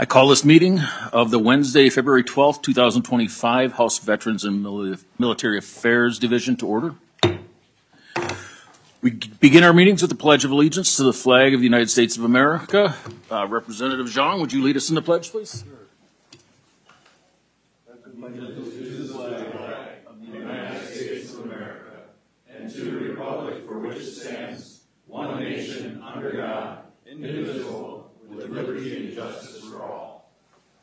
I call this meeting of the Wednesday, February 12th, 2025 House Veterans and Military Affairs Division to order. We begin our meetings with the Pledge of Allegiance to the flag of the United States of America. Representative Zhang, would you lead us in the pledge, please? Sure. To the republic for which it stands, one nation, under God, indivisible, with liberty and justice for all.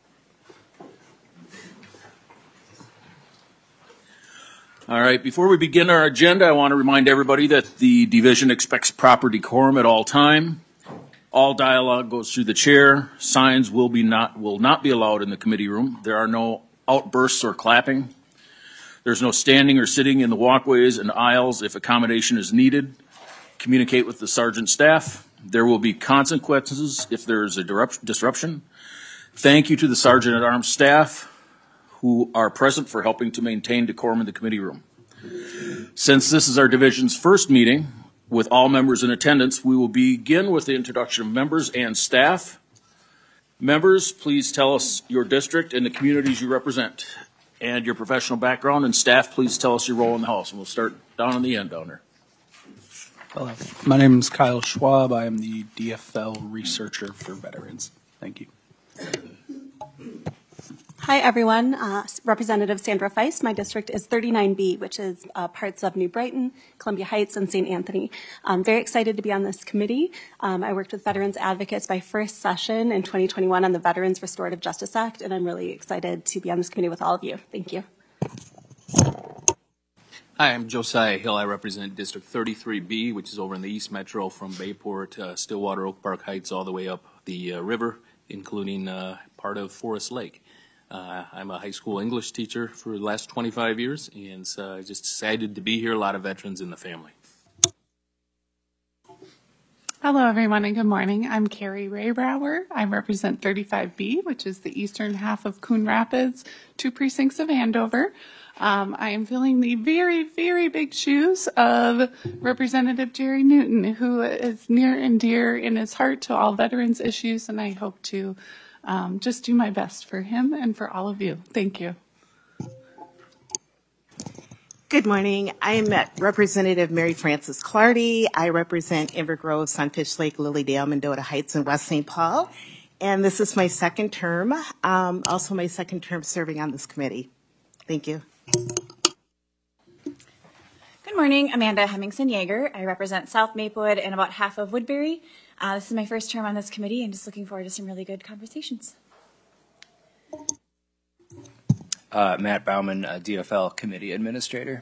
All right, before we begin our agenda, I want to remind everybody that the division expects proper decorum at all time. All dialogue goes through the chair. Signs will not be allowed in the committee room. There are no outbursts or clapping. There's no standing or sitting in the walkways and aisles. If accommodation is needed, communicate with the sergeant staff. There will be consequences if there is a disruption. Thank you to the Sergeant at Arms staff who are present for helping to maintain decorum in the committee room. Since this is our division's first meeting with all members in attendance, we will begin with the introduction of members and staff. Members, please tell us your district and the communities you represent and your professional background, and staff, please tell us your role in the House. And we'll start down on the end down there. Hello, my name is Kyle Schwab. I am the DFL researcher for veterans. Thank you. Hi, everyone. Representative Sandra Feist. My district is 39B, which is parts of New Brighton, Columbia Heights, and St. Anthony. I'm very excited to be on this committee. I worked with veterans advocates my first session in 2021 on the Veterans Restorative Justice Act, and I'm really excited to be on this committee with all of you. Thank you. Hi, I'm Josiah Hill. I represent District 33B, which is over in the East Metro from Bayport, Stillwater, Oak Park Heights, all the way up the river, including part of Forest Lake. I'm a high school English teacher for the last 25 years, and so just excited to be here. A lot of veterans in the family. Hello, everyone, and good morning. I'm Carrie Raybrower. I represent 35B, which is the eastern half of Coon Rapids, 2 precincts of Andover. I am filling the very, very big shoes of Representative Jerry Newton, who is near and dear in his heart to all veterans issues, and I hope to just do my best for him and for all of you. Thank you. Good morning. I'm Representative Mary Frances Clardy. I represent Inver Grove, Sunfish Lake, Lilydale, Mendota Heights, and West St. Paul. And this is my second term, also my second term serving on this committee. Thank you. Good morning, Amanda Hemmingson-Yeager. I represent South Maplewood and about half of Woodbury. This is my first term on this committee and just looking forward to some really good conversations. Matt Bauman, DFL Committee Administrator.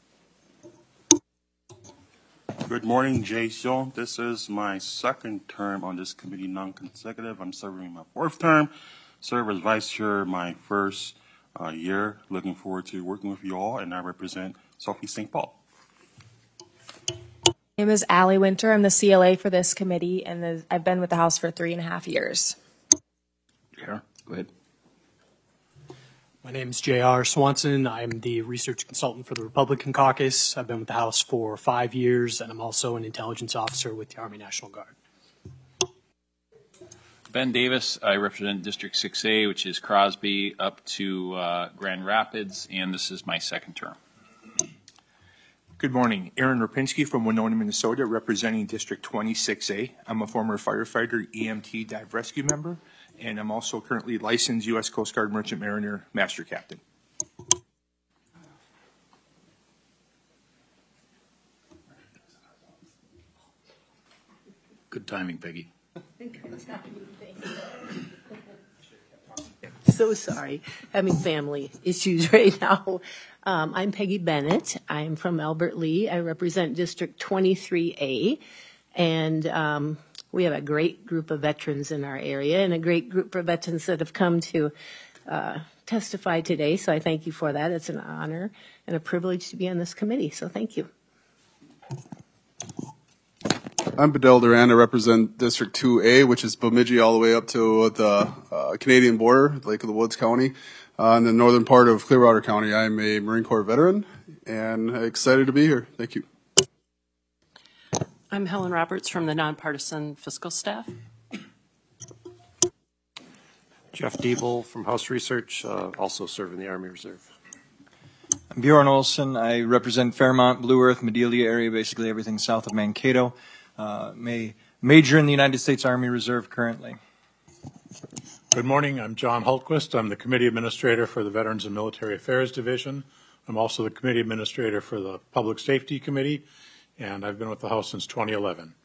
Good morning, Jay Xiong. This is my second term on this committee, non-consecutive. I'm serving my 4th term. Serve as vice chair my first year. Looking forward to working with you all, and I represent Southeast St. Paul. My name is Allie Winter. I'm the CLA for this committee, and I've been with the House for 3.5 years. Yeah, go ahead. My name is J.R. Swanson. I'm the research consultant for the Republican Caucus. I've been with the House for 5 years, and I'm also an intelligence officer with the Army National Guard. Ben Davis. I represent District 6A, which is Crosby up to Grand Rapids, and this is my second term. Good morning. Aaron Rapinski from Winona, Minnesota, representing District 26A. I'm a former firefighter, EMT dive rescue member, and I'm also currently licensed U.S. Coast Guard Merchant Mariner Master Captain. Good timing, Peggy. So sorry, having family issues right now. I'm Peggy Bennett. I'm from Albert Lee. I represent District 23A, and we have a great group of veterans in our area and a great group of veterans that have come to testify today, so I thank you for that. It's an honor and a privilege to be on this committee, so thank you. I'm Bedell Duran. I represent District 2A, which is Bemidji all the way up to the Canadian border, Lake of the Woods County, in the northern part of Clearwater County. I'm a Marine Corps veteran and excited to be here. Thank you. I'm Helen Roberts from the Nonpartisan Fiscal Staff. Jeff Diebel from House Research, also serve in the Army Reserve. I'm Bjorn Olson. I represent Fairmont, Blue Earth, Medelia area, basically everything south of Mankato. Major in the United States Army Reserve currently. Good morning. I'm John Hultquist. I'm the Committee Administrator for the Veterans and Military Affairs Division. I'm also the Committee Administrator for the Public Safety Committee, and I've been with the House since 2011.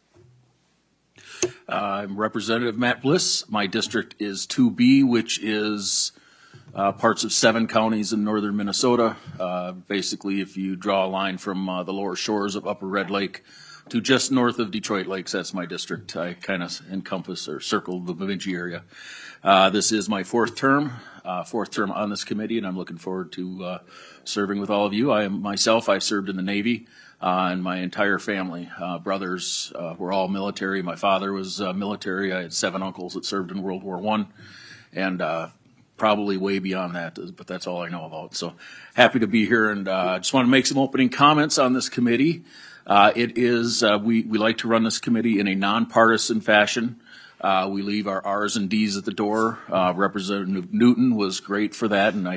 I'm Representative Matt Bliss. My district is 2B, which is parts of 7 counties in northern Minnesota. Basically, if you draw a line from the lower shores of Upper Red Lake to just north of Detroit Lakes, that's my district. I kind of encompass or circle the Bemidji area. This is my fourth term on this committee, and I'm looking forward to serving with all of you. I've served in the Navy, and my entire family, brothers, were all military. My father was military. I had 7 uncles that served in World War I, and probably way beyond that, but that's all I know about. So happy to be here, and I just want to make some opening comments on this committee. We like to run this committee in a nonpartisan fashion. We leave our R's and D's at the door. Representative Newton was great for that, and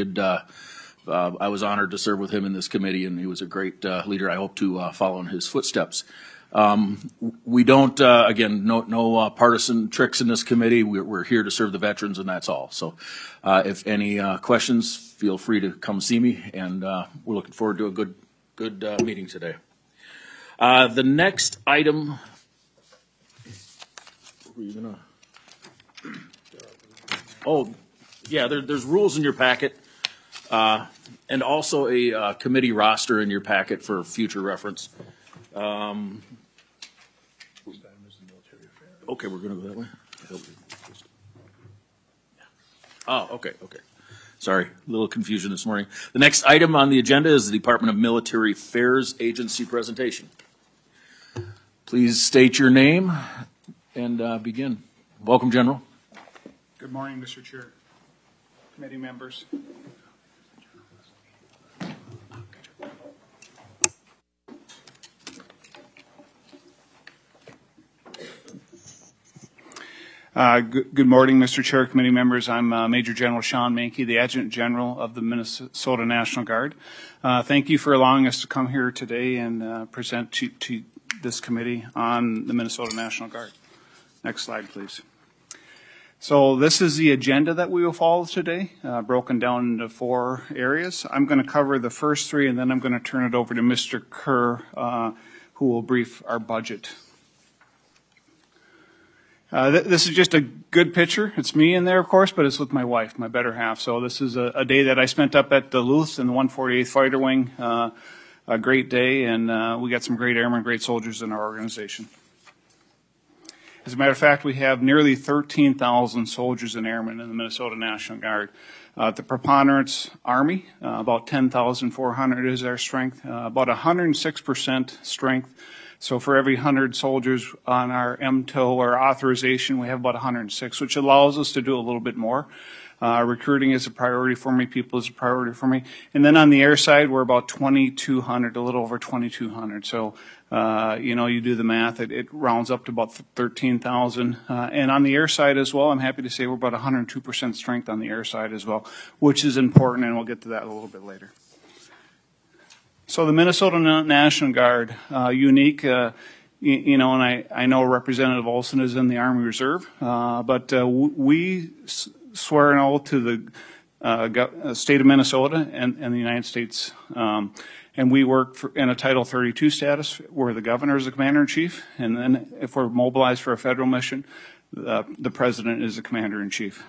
I was honored to serve with him in this committee, and he was a great leader. I hope to follow in his footsteps. We don't, no partisan tricks in this committee. We're here to serve the veterans, and that's all. So if any questions, feel free to come see me, and we're looking forward to a good meeting today. The next item, there's rules in your packet, and also a committee roster in your packet for future reference. Okay, we're going to go that way. Okay. Sorry, a little confusion this morning. The next item on the agenda is the Department of Military Affairs Agency presentation. Please state your name and begin. Welcome, General. Good morning, Mr. Chair, committee members. Good morning, Mr. Chair, committee members. I'm Major General Sean Mankey, the Adjutant General of the Minnesota National Guard. Thank you for allowing us to come here today and present to this committee on the Minnesota National Guard. Next slide, please. So this is the agenda that we will follow today, broken down into 4 areas. I'm going to cover the first 3, and then I'm going to turn it over to Mr. Kerr, who will brief our budget. This is just a good picture. It's me in there, of course, but it's with my wife, my better half. So this is a day that I spent up at Duluth in the 148th Fighter Wing. A great day, and we got some great airmen, great soldiers in our organization. As a matter of fact, we have nearly 13,000 soldiers and airmen in the Minnesota National Guard. The preponderance Army, about 10,400 is our strength, about 106% strength. So for every 100 soldiers on our MTO or authorization, we have about 106, which allows us to do a little bit more. Recruiting is a priority for me. People is a priority for me. And then on the air side, we're about 2,200, a little over 2,200. So, you do the math. It rounds up to about 13,000. And on the air side as well, I'm happy to say we're about 102% strength on the air side as well, which is important, and we'll get to that a little bit later. So the Minnesota National Guard, unique, and I know Representative Olson is in the Army Reserve, but we swear an oath to the state of Minnesota and the United States. And we work in a Title 32 status where the governor is the commander-in-chief. And then if we're mobilized for a federal mission, the president is the commander-in-chief.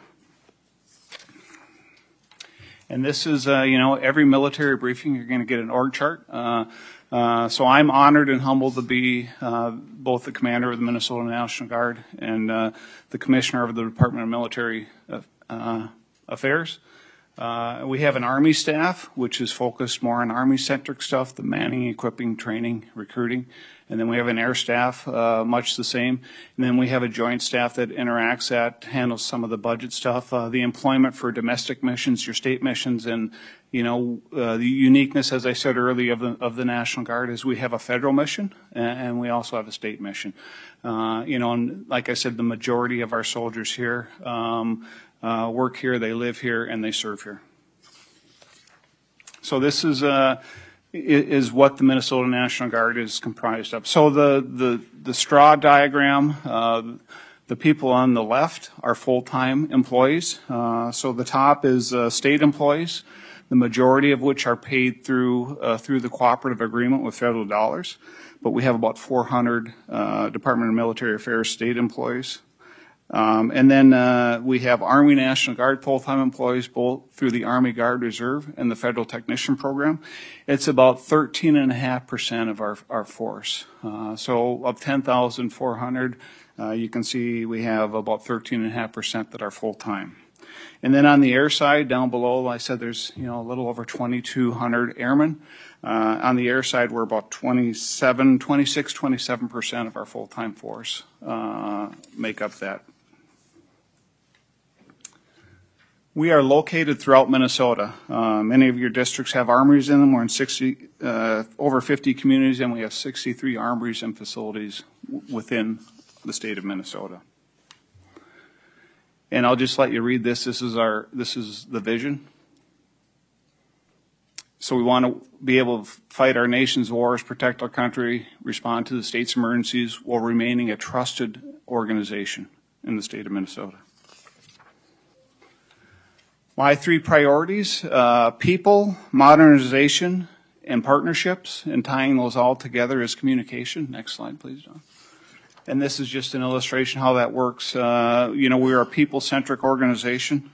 And this is, every military briefing, you're going to get an org chart. So I'm honored and humbled to be both the commander of the Minnesota National Guard and the commissioner of the Department of Military Affairs. We have an Army staff, which is focused more on Army-centric stuff, the manning, equipping, training, recruiting. And then we have an air staff, much the same. And then we have a joint staff that handles some of the budget stuff, the employment for domestic missions, your state missions, and the uniqueness, as I said earlier, of the National Guard is we have a federal mission and we also have a state mission. And like I said, the majority of our soldiers here work here, they live here, and they serve here. So this is what the Minnesota National Guard is comprised of. So the straw diagram, the people on the left are full-time employees. So the top is state employees, the majority of which are paid through the cooperative agreement with federal dollars. But we have about 400 Department of Military Affairs state employees. And then we have Army National Guard full-time employees, both through the Army Guard Reserve and the Federal Technician Program. It's about 13.5% of our force. So of 10,400, you can see we have about 13.5% that are full-time. And then on the air side, down below, I said there's a little over 2,200 airmen. On the air side, we're about 27% of our full-time force make up that. We are located throughout Minnesota. Many of your districts have armories in them. We're in over 50 communities, and we have 63 armories and facilities within the state of Minnesota. And I'll just let you read this. This is the vision. So we want to be able to fight our nation's wars, protect our country, respond to the state's emergencies while remaining a trusted organization in the state of Minnesota. My three priorities, people, modernization, and partnerships, and tying those all together is communication. Next slide, please, John. And this is just an illustration how that works. We're a people-centric organization.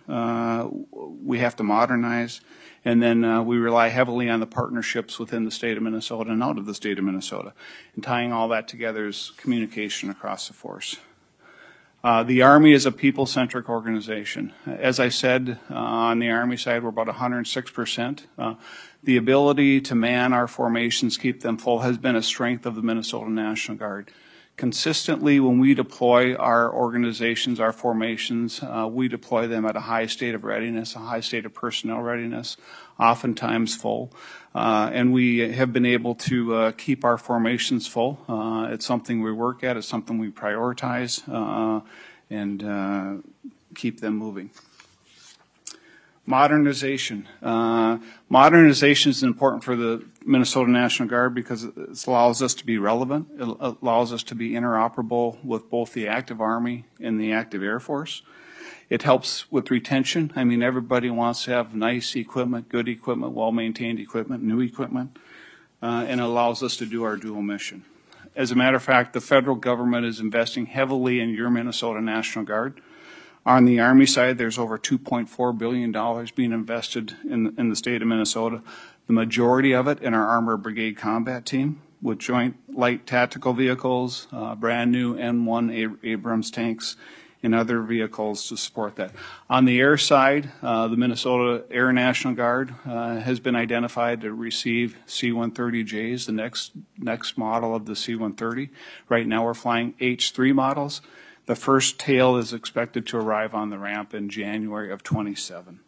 We have to modernize. And then we rely heavily on the partnerships within the state of Minnesota and out of the state of Minnesota. And tying all that together is communication across the force. The Army is a people-centric organization. As I said, on the Army side, we're about 106%. The ability to man our formations, keep them full, has been a strength of the Minnesota National Guard. Consistently, when we deploy our organizations, our formations, we deploy them at a high state of readiness, a high state of personnel readiness, oftentimes full. And we have been able to keep our formations full. It's something we work at. It's something we prioritize and keep them moving. Modernization. Modernization is important for the Minnesota National Guard because it allows us to be relevant. It allows us to be interoperable with both the active Army and the active Air Force. It helps with retention. I mean, everybody wants to have nice equipment, good equipment, well-maintained equipment, new equipment, and it allows us to do our dual mission. As a matter of fact, the federal government is investing heavily in your Minnesota National Guard. On the Army side, there's over $2.4 billion being invested in the state of Minnesota, the majority of it in our Armored Brigade Combat Team with joint light tactical vehicles, brand new M1 Abrams tanks, and other vehicles to support that. On the air side, the Minnesota Air National Guard has been identified to receive C-130Js, the next model of the C-130. Right now we're flying H-3 models. The first tail is expected to arrive on the ramp in January of 27.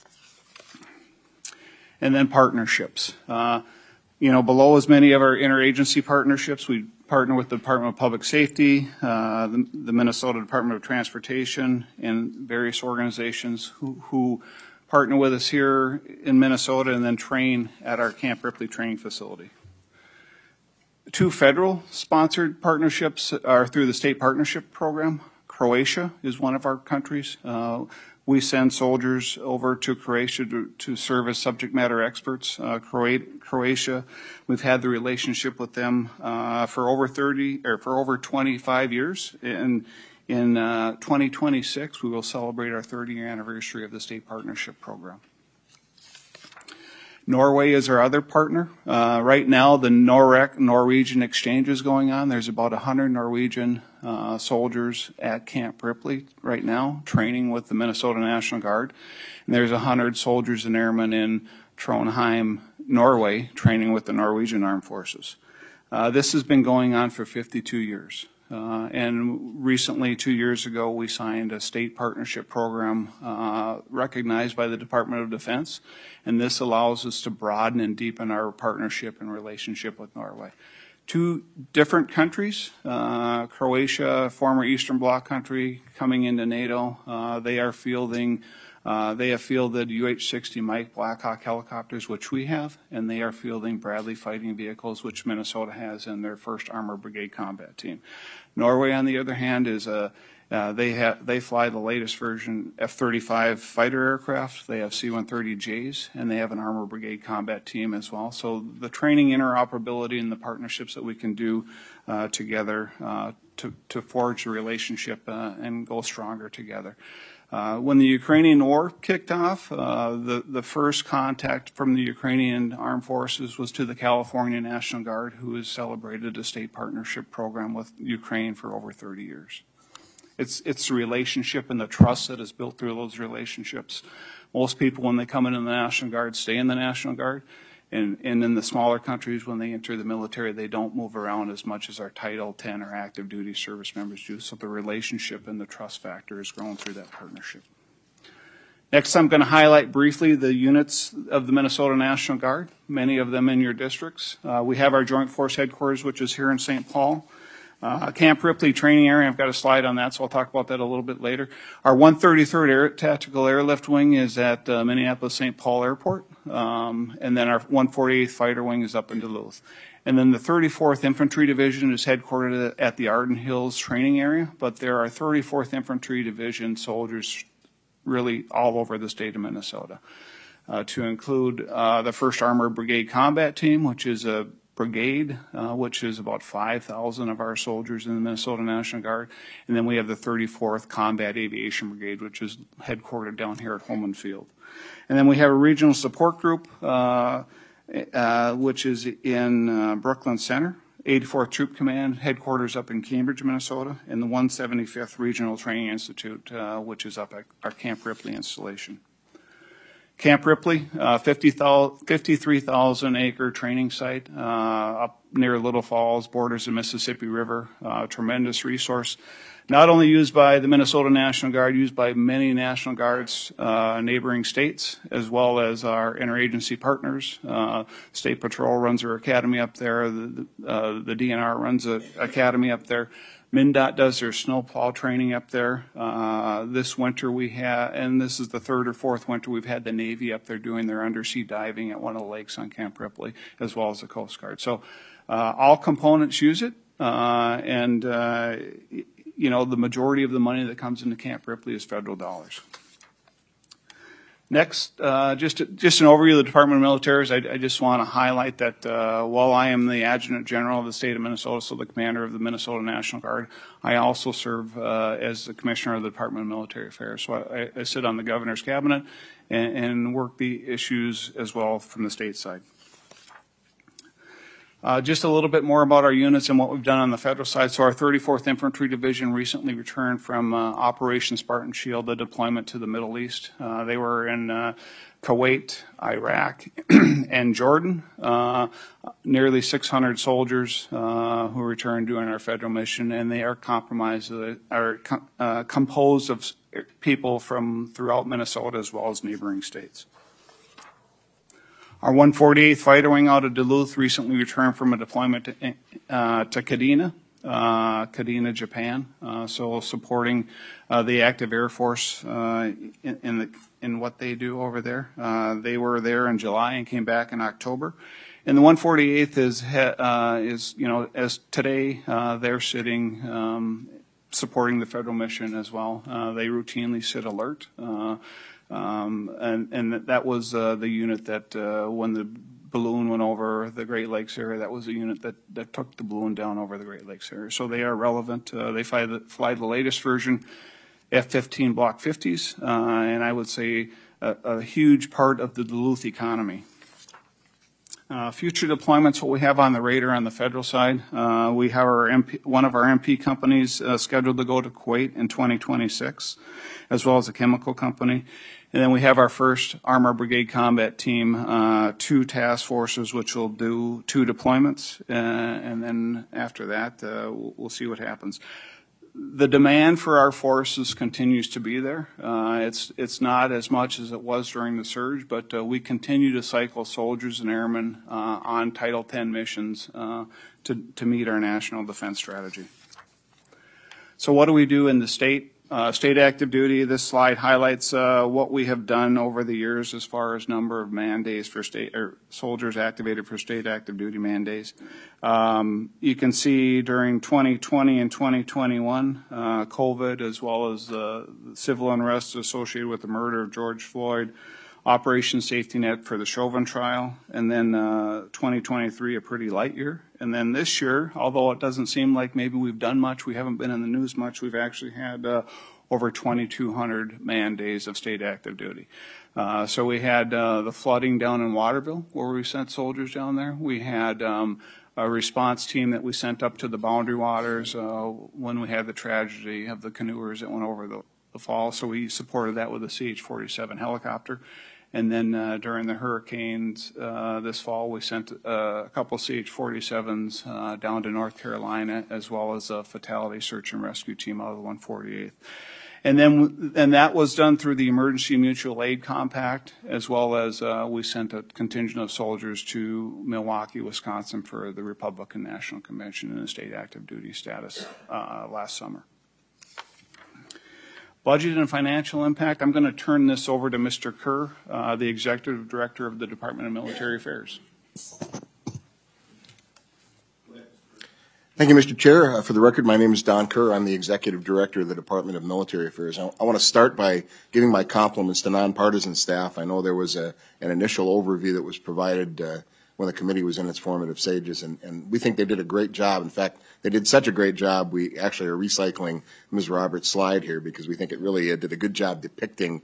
And then partnerships. Below is many of our interagency partnerships. We partner with the Department of Public Safety, the Minnesota Department of Transportation, and various organizations who partner with us here in Minnesota and then train at our Camp Ripley training facility. Two federal sponsored partnerships are through the state partnership program. Croatia is one of our countries. We send soldiers over to Croatia to serve as subject matter experts. Croatia, we've had the relationship with them for over 25 years. In 2026, we will celebrate our 30-year anniversary of the state partnership program. Norway is our other partner. Right now, the Norwegian exchange is going on. There's about 100 Norwegian soldiers at Camp Ripley right now, training with the Minnesota National Guard. And there's 100 soldiers and airmen in Trondheim, Norway, training with the Norwegian Armed Forces. This has been going on for 52 years. And recently, 2 years ago, we signed a state partnership program recognized by the Department of Defense, and this allows us to broaden and deepen our partnership and relationship with Norway. two different countries, Croatia, former Eastern Bloc country, coming into NATO. They have fielded UH-60 Mike Black Hawk helicopters, which we have, and they are fielding Bradley fighting vehicles, which Minnesota has in their 1st Armored Brigade Combat Team. Norway, on the other hand, is they fly the latest version F-35 fighter aircraft. They have C-130Js, and they have an Armored Brigade Combat Team as well. So the training, interoperability, and the partnerships that we can do together to forge a relationship and go stronger together. When the Ukrainian war kicked off, the first contact from the Ukrainian Armed Forces was to the California National Guard, who has celebrated a state partnership program with Ukraine for over 30 years. It's the relationship and the trust that is built through those relationships. Most people, when they come into the National Guard, stay in the National Guard. And in the smaller countries, when they enter the military, they don't move around as much as our Title 10 or active duty service members do. So the relationship and the trust factor is grown through that partnership. Next, I'm going to highlight briefly the units of the Minnesota National Guard, many of them in your districts. We have our Joint Force Headquarters, which is here in St. Paul. Camp Ripley training area, I've got a slide on that, so I'll talk about that a little bit later. Our 133rd Tactical Airlift Wing is at Minneapolis-St. Paul Airport, and then our 148th Fighter Wing is up in Duluth. And then the 34th Infantry Division is headquartered at the Arden Hills training area, but there are 34th Infantry Division soldiers really all over the state of Minnesota, to include the 1st Armored Brigade Combat Team, which is a brigade, which is about 5,000 of our soldiers in the Minnesota National Guard. And then we have the 34th Combat Aviation Brigade, which is headquartered down here at Holman Field. And then we have a regional support group, which is in Brooklyn Center, 84th Troop Command, headquarters up in Cambridge, Minnesota, and the 175th Regional Training Institute, which is up at our Camp Ripley installation. Camp Ripley, 53,000 acre training site up near Little Falls, borders the Mississippi River, tremendous resource. Not only used by the Minnesota National Guard, used by many National Guards, neighboring states, as well as our interagency partners. State Patrol runs their academy up there. The DNR runs an academy up there. MnDOT does their snowplow training up there. This winter we had, and this is the 3rd or 4th winter, we've had the Navy up there doing their undersea diving at one of the lakes on Camp Ripley, as well as the Coast Guard. So all components use it, and you know, the majority of the money that comes into Camp Ripley is federal dollars. Next, just an overview of the Department of Military. I just want to highlight that while I am the Adjutant General of the state of Minnesota, so the commander of the Minnesota National Guard, I also serve as the Commissioner of the Department of Military Affairs. So I sit on the Governor's Cabinet and work the issues as well from the state side. Just a little bit more about our units and what we've done on the federal side. So our 34th Infantry Division recently returned from Operation Spartan Shield, the deployment to the Middle East. They were in Kuwait, Iraq, and Jordan. Nearly 600 soldiers who returned during our federal mission, and they are composed of people from throughout Minnesota as well as neighboring states. Our 148th Fighter Wing out of Duluth recently returned from a deployment to Kadena, Japan. So supporting the active Air Force in what they do over there. They were there in July and came back in October. And the 148th is you know, as today they're sitting supporting the federal mission as well. They routinely sit alert. And that was the unit that when the balloon went over the Great Lakes area, that was the unit that took the balloon down over the Great Lakes area. So they are relevant. They fly the latest version F-15 Block 50s, and I would say a huge part of the Duluth economy. Future deployments, what we have on the radar on the federal side, we have one of our MP companies scheduled to go to Kuwait in 2026, as well as a chemical company. And then we have our first Armored Brigade Combat Team, 2 task forces, which will do 2 deployments. And then after that, we'll see what happens. the demand for our forces continues to be there. It's not as much as it was during the surge, but we continue to cycle soldiers and airmen on Title X missions to meet our national defense strategy. So what do we do in the state? State active duty, this slide highlights what we have done over the years as far as number of man days for state, or soldiers activated for state active duty man days. You can see during 2020 and 2021, COVID, as well as civil unrest associated with the murder of George Floyd, Operation Safety Net for the Chauvin trial, and then 2023, a pretty light year. And then this year, although it doesn't seem like maybe we've done much, we haven't been in the news much, we've actually had over 2,200 man days of state active duty. So we had the flooding down in Waterville, where we sent soldiers down there. We had a response team that we sent up to the Boundary Waters when we had the tragedy of the canoers that went over the fall. So we supported that with a CH-47 helicopter. And then during the hurricanes this fall, we sent a couple CH-47s down to North Carolina, as well as a fatality search and rescue team out of the 148th. And that was done through the Emergency Mutual Aid Compact, as well as we sent a contingent of soldiers to Milwaukee, Wisconsin for the Republican National Convention in a state active duty status last summer. Budget and financial impact. I'm going to turn this over to Mr. Kerr, the Executive Director of the Department of Military Affairs. Thank you, Mr. Chair. For the record, my name is Don Kerr. I'm the Executive Director of the Department of Military Affairs. I want to start by giving my compliments to nonpartisan staff. I know there was an initial overview that was provided when the committee was in its formative stages, and we think they did a great job. In fact, they did such a great job, we actually are recycling Ms. Roberts' slide here because we think it really did a good job depicting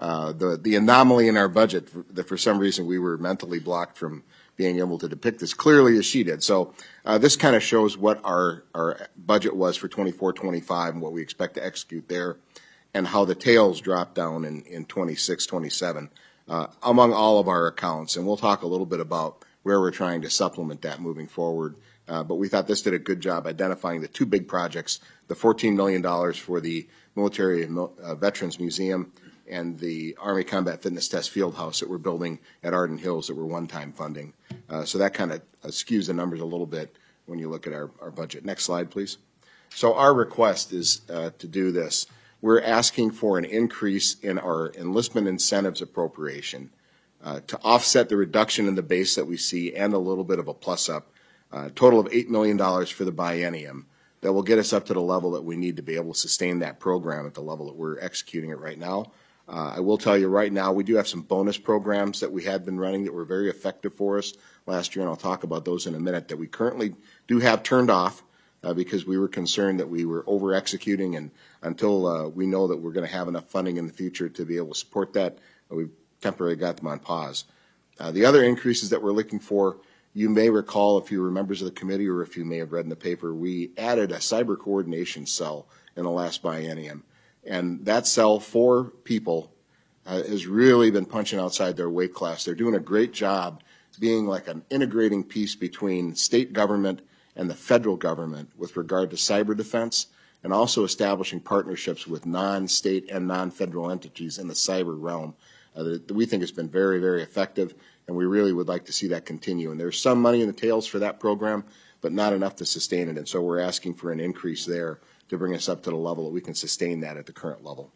the anomaly in our budget that for some reason we were mentally blocked from being able to depict as clearly as she did. So this kind of shows what our budget was for 24-25 and what we expect to execute there, and how the tails drop down in 26-27 among all of our accounts. And we'll talk a little bit about where we're trying to supplement that moving forward. But we thought this did a good job identifying the two big projects, the $14 million for the Military and Veterans Museum and the Army Combat Fitness Test Fieldhouse that we're building at Arden Hills that were one-time funding. So that kind of skews the numbers a little bit when you look at our budget. Next slide, please. So our request is to do this. We're asking for an increase in our enlistment incentives appropriation to offset the reduction in the base that we see and a little bit of a plus-up. Total of $8 million for the biennium that will get us up to the level that we need to be able to sustain that program at the level that we're executing it right now. I will tell you right now, we do have some bonus programs that we had been running that were very effective for us last year, and I'll talk about those in a minute, that we currently do have turned off because we were concerned that we were over-executing, and until we know that we're going to have enough funding in the future to be able to support that, we've temporarily got them on pause. The other increases that we're looking for, you may recall, if you were members of the committee or if you may have read in the paper, we added a cyber coordination cell in the last biennium. And that cell, 4 people, has really been punching outside their weight class. They're doing a great job being like an integrating piece between state government and the federal government with regard to cyber defense, and also establishing partnerships with non-state and non-federal entities in the cyber realm. That we think has been very, very effective, and we really would like to see that continue. And there's some money in the tails for that program, but not enough to sustain it. And so we're asking for an increase there to bring us up to the level that we can sustain that at the current level.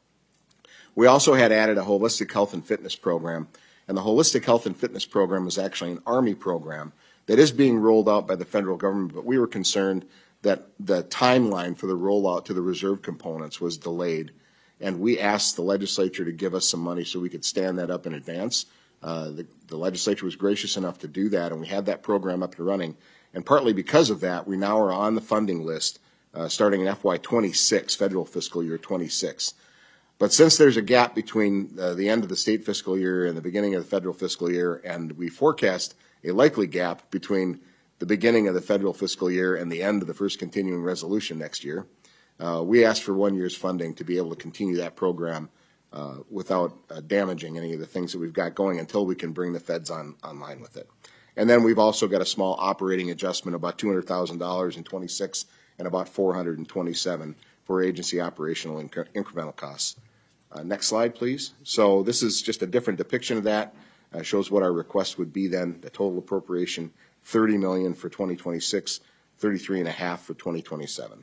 We also had added a holistic health and fitness program, and the holistic health and fitness program was actually an Army program that is being rolled out by the federal government, but we were concerned that the timeline for the rollout to the reserve components was delayed. And we asked the legislature to give us some money so we could stand that up in advance. The legislature was gracious enough to do that, and we had that program up and running. And partly because of that, we now are on the funding list starting in FY26, federal fiscal year 26. But since there's a gap between the end of the state fiscal year and the beginning of the federal fiscal year, and we forecast a likely gap between the beginning of the federal fiscal year and the end of the first continuing resolution next year, we asked for 1 year's funding to be able to continue that program without damaging any of the things that we've got going until we can bring the feds online with it. And then we've also got a small operating adjustment, about $200,000 in 26 and about 427 for agency operational incremental costs. Next slide, please. So this is just a different depiction of that. Shows what our request would be then. The total appropriation, $30 million for 2026, $33.5 for 2027.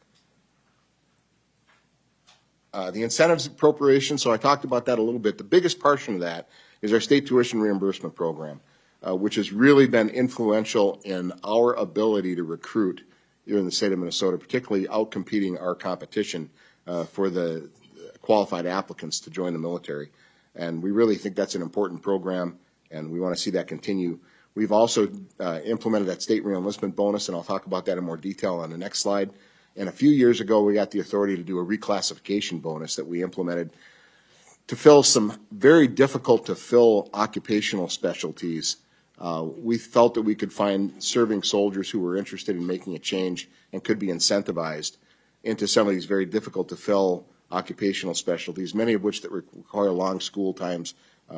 The incentives appropriation, so I talked about that a little bit. The biggest portion of that is our state tuition reimbursement program, which has really been influential in our ability to recruit here in the state of Minnesota, particularly outcompeting our competition for the qualified applicants to join the military. And we really think that's an important program, and we want to see that continue. We've also implemented that state reenlistment bonus, and I'll talk about that in more detail on the next slide. And a few years ago, we got the authority to do a reclassification bonus that we implemented to fill some very difficult to fill occupational specialties. We felt that we could find serving soldiers who were interested in making a change and could be incentivized into some of these very difficult to fill occupational specialties, many of which that require long school times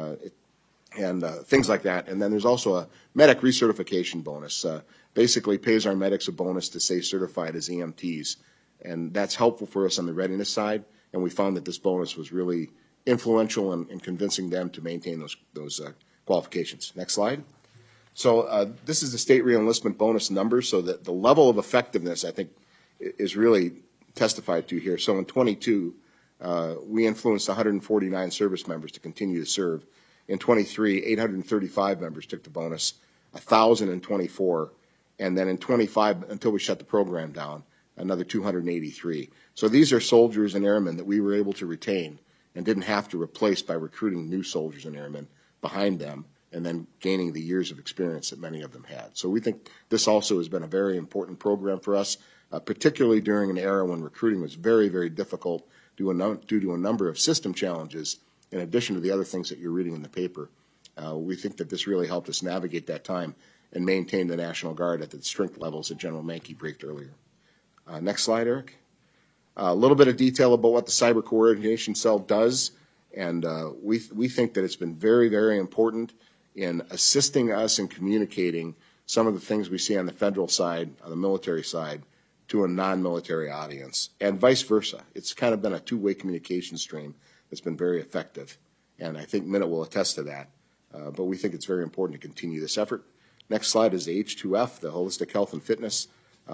and things like that. And then there's also a medic recertification bonus. Basically pays our medics a bonus to stay certified as EMTs. And that's helpful for us on the readiness side. And we found that this bonus was really influential in convincing them to maintain those qualifications. Next slide. So this is the state reenlistment bonus numbers. So that the level of effectiveness, I think, is really testified to here. So in 22, we influenced 149 service members to continue to serve. In 23, 835 members took the bonus, 1,024. And then in 25, until we shut the program down, another 283. So these are soldiers and airmen that we were able to retain and didn't have to replace by recruiting new soldiers and airmen behind them and then gaining the years of experience that many of them had. So we think this also has been a very important program for us, particularly during an era when recruiting was very, very difficult due to a number of system challenges, in addition to the other things that you're reading in the paper. We think that this really helped us navigate that time and maintain the National Guard at the strength levels that General Mankey briefed earlier. Next slide, Eric. A little bit of detail about what the Cyber Coordination Cell does, and we think that it's been very, very important in assisting us in communicating some of the things we see on the federal side, on the military side, to a non-military audience, and vice versa. It's kind of been a two-way communication stream that's been very effective, and I think Minute will attest to that. But we think it's very important to continue this effort. Next slide is the H2F, the Holistic Health and Fitness.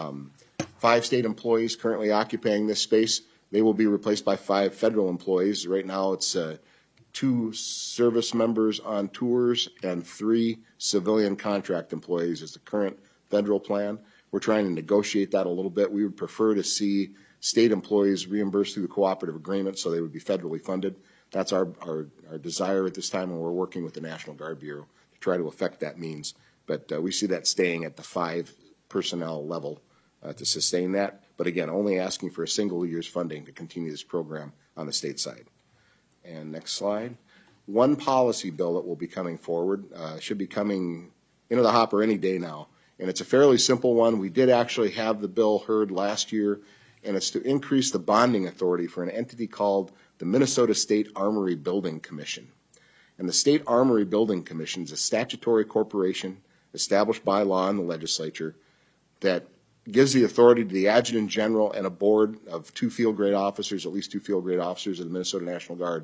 5 state employees currently occupying this space. They will be replaced by 5 federal employees. Right now it's 2 service members on tours and 3 civilian contract employees is the current federal plan. We're trying to negotiate that a little bit. We would prefer to see state employees reimbursed through the cooperative agreement so they would be federally funded. That's our desire at this time, and we're working with the National Guard Bureau to try to affect that means. But we see that staying at the 5 personnel level to sustain that. But again, only asking for a single year's funding to continue this program on the state side. And next slide. One policy bill that will be coming forward should be coming into the hopper any day now. And it's a fairly simple one. We did actually have the bill heard last year, and it's to increase the bonding authority for an entity called the Minnesota State Armory Building Commission. And the State Armory Building Commission is a statutory corporation established by law in the legislature that gives the authority to the adjutant general and a board of 2 field grade officers, at least 2 field grade officers of the Minnesota National Guard,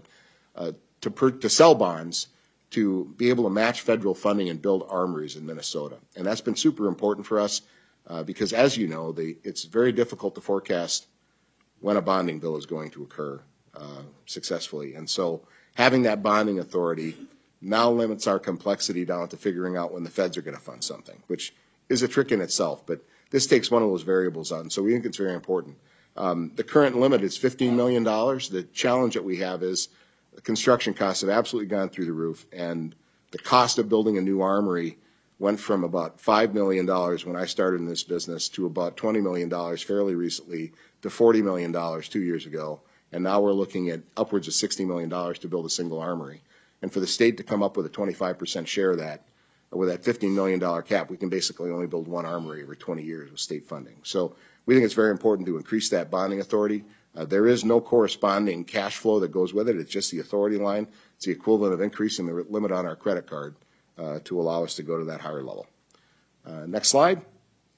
to sell bonds to be able to match federal funding and build armories in Minnesota. And that's been super important for us because, as you know, it's very difficult to forecast when a bonding bill is going to occur successfully. And so having that bonding authority now limits our complexity down to figuring out when the feds are going to fund something, which is a trick in itself. But this takes one of those variables on, so we think it's very important. The current limit is $15 million. The challenge that we have is the construction costs have absolutely gone through the roof, and the cost of building a new armory went from about $5 million when I started in this business to about $20 million fairly recently to $40 million 2 years ago. And now we're looking at upwards of $60 million to build a single armory. And for the state to come up with a 25% share of that, with that $15 million cap, we can basically only build 1 armory every 20 years with state funding. So we think it's very important to increase that bonding authority. There is no corresponding cash flow that goes with it. It's just the authority line. It's the equivalent of increasing the limit on our credit card to allow us to go to that higher level. Next slide.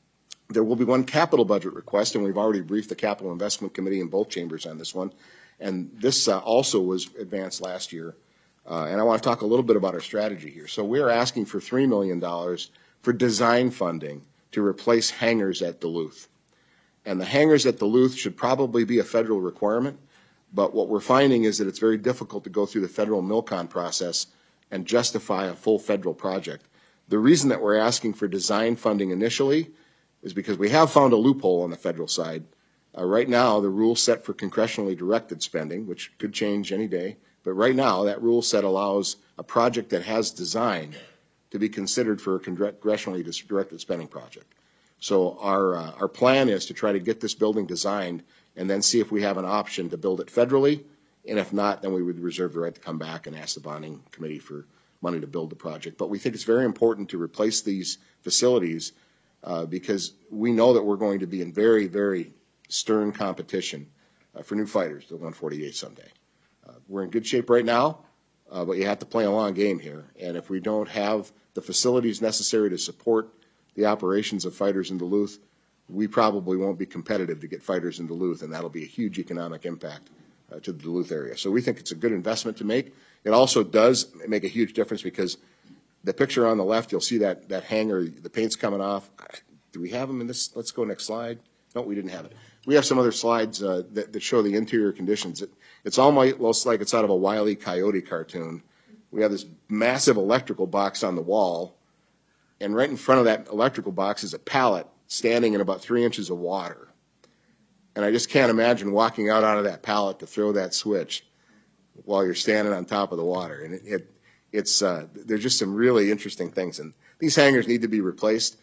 There will be one capital budget request, and we've already briefed the Capital Investment Committee in both chambers on this one. And this also was advanced last year. And I want to talk a little bit about our strategy here. So we're asking for $3 million for design funding to replace hangars at Duluth. And the hangars at Duluth should probably be a federal requirement, but what we're finding is that it's very difficult to go through the federal MILCON process and justify a full federal project. The reason that we're asking for design funding initially is because we have found a loophole on the federal side. Right now, the rule set for congressionally directed spending, which could change any day, but right now that rule set allows a project that has design to be considered for a congressionally directed spending project. So our plan is to try to get this building designed and then see if we have an option to build it federally, and if not, then we would reserve the right to come back and ask the bonding committee for money to build the project. But we think it's very important to replace these facilities because we know that we're going to be in very, very stern competition for new fighters, the 148 someday. We're in good shape right now, but you have to play a long game here. And if we don't have the facilities necessary to support the operations of fighters in Duluth, we probably won't be competitive to get fighters in Duluth, and that'll be a huge economic impact to the Duluth area. So we think it's a good investment to make. It also does make a huge difference because the picture on the left, you'll see that hangar, the paint's coming off. Do we have them in this? Let's go next slide. No, we didn't have it. We have some other slides that show the interior conditions. It's almost like it's out of a Wile E. Coyote cartoon. We have this massive electrical box on the wall, and right in front of that electrical box is a pallet standing in about 3 inches of water. And I just can't imagine walking out onto that pallet to throw that switch while you're standing on top of the water. And there's just some really interesting things. And these hangars need to be replaced.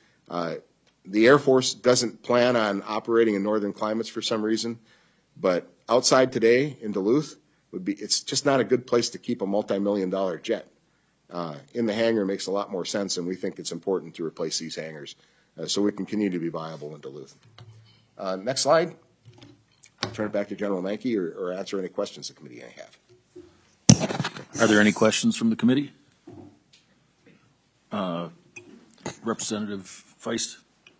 The Air Force doesn't plan on operating in northern climates for some reason, but outside today in Duluth, it's just not a good place to keep a multi-million-dollar jet. In the hangar makes a lot more sense, and we think it's important to replace these hangars so we can continue to be viable in Duluth. Next slide. I'll turn it back to General Mankey or answer any questions the committee may have. Are there any questions from the committee? Representative Feist.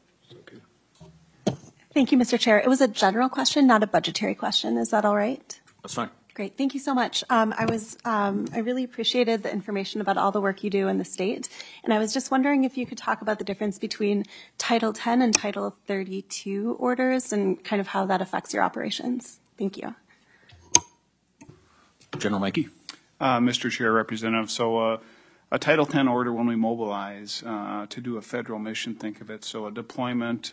Thank you, Mr. Chair. It was a general question, not a budgetary question. Is that all right? That's fine. Great. Thank you so much. I really appreciated the information about all the work you do in the state. And I was just wondering if you could talk about the difference between Title 10 and Title 32 orders and kind of how that affects your operations. Thank you. General Mankey. Mr. Chair, Representative, so a Title 10 order when we mobilize to do a federal mission, think of it. So a deployment,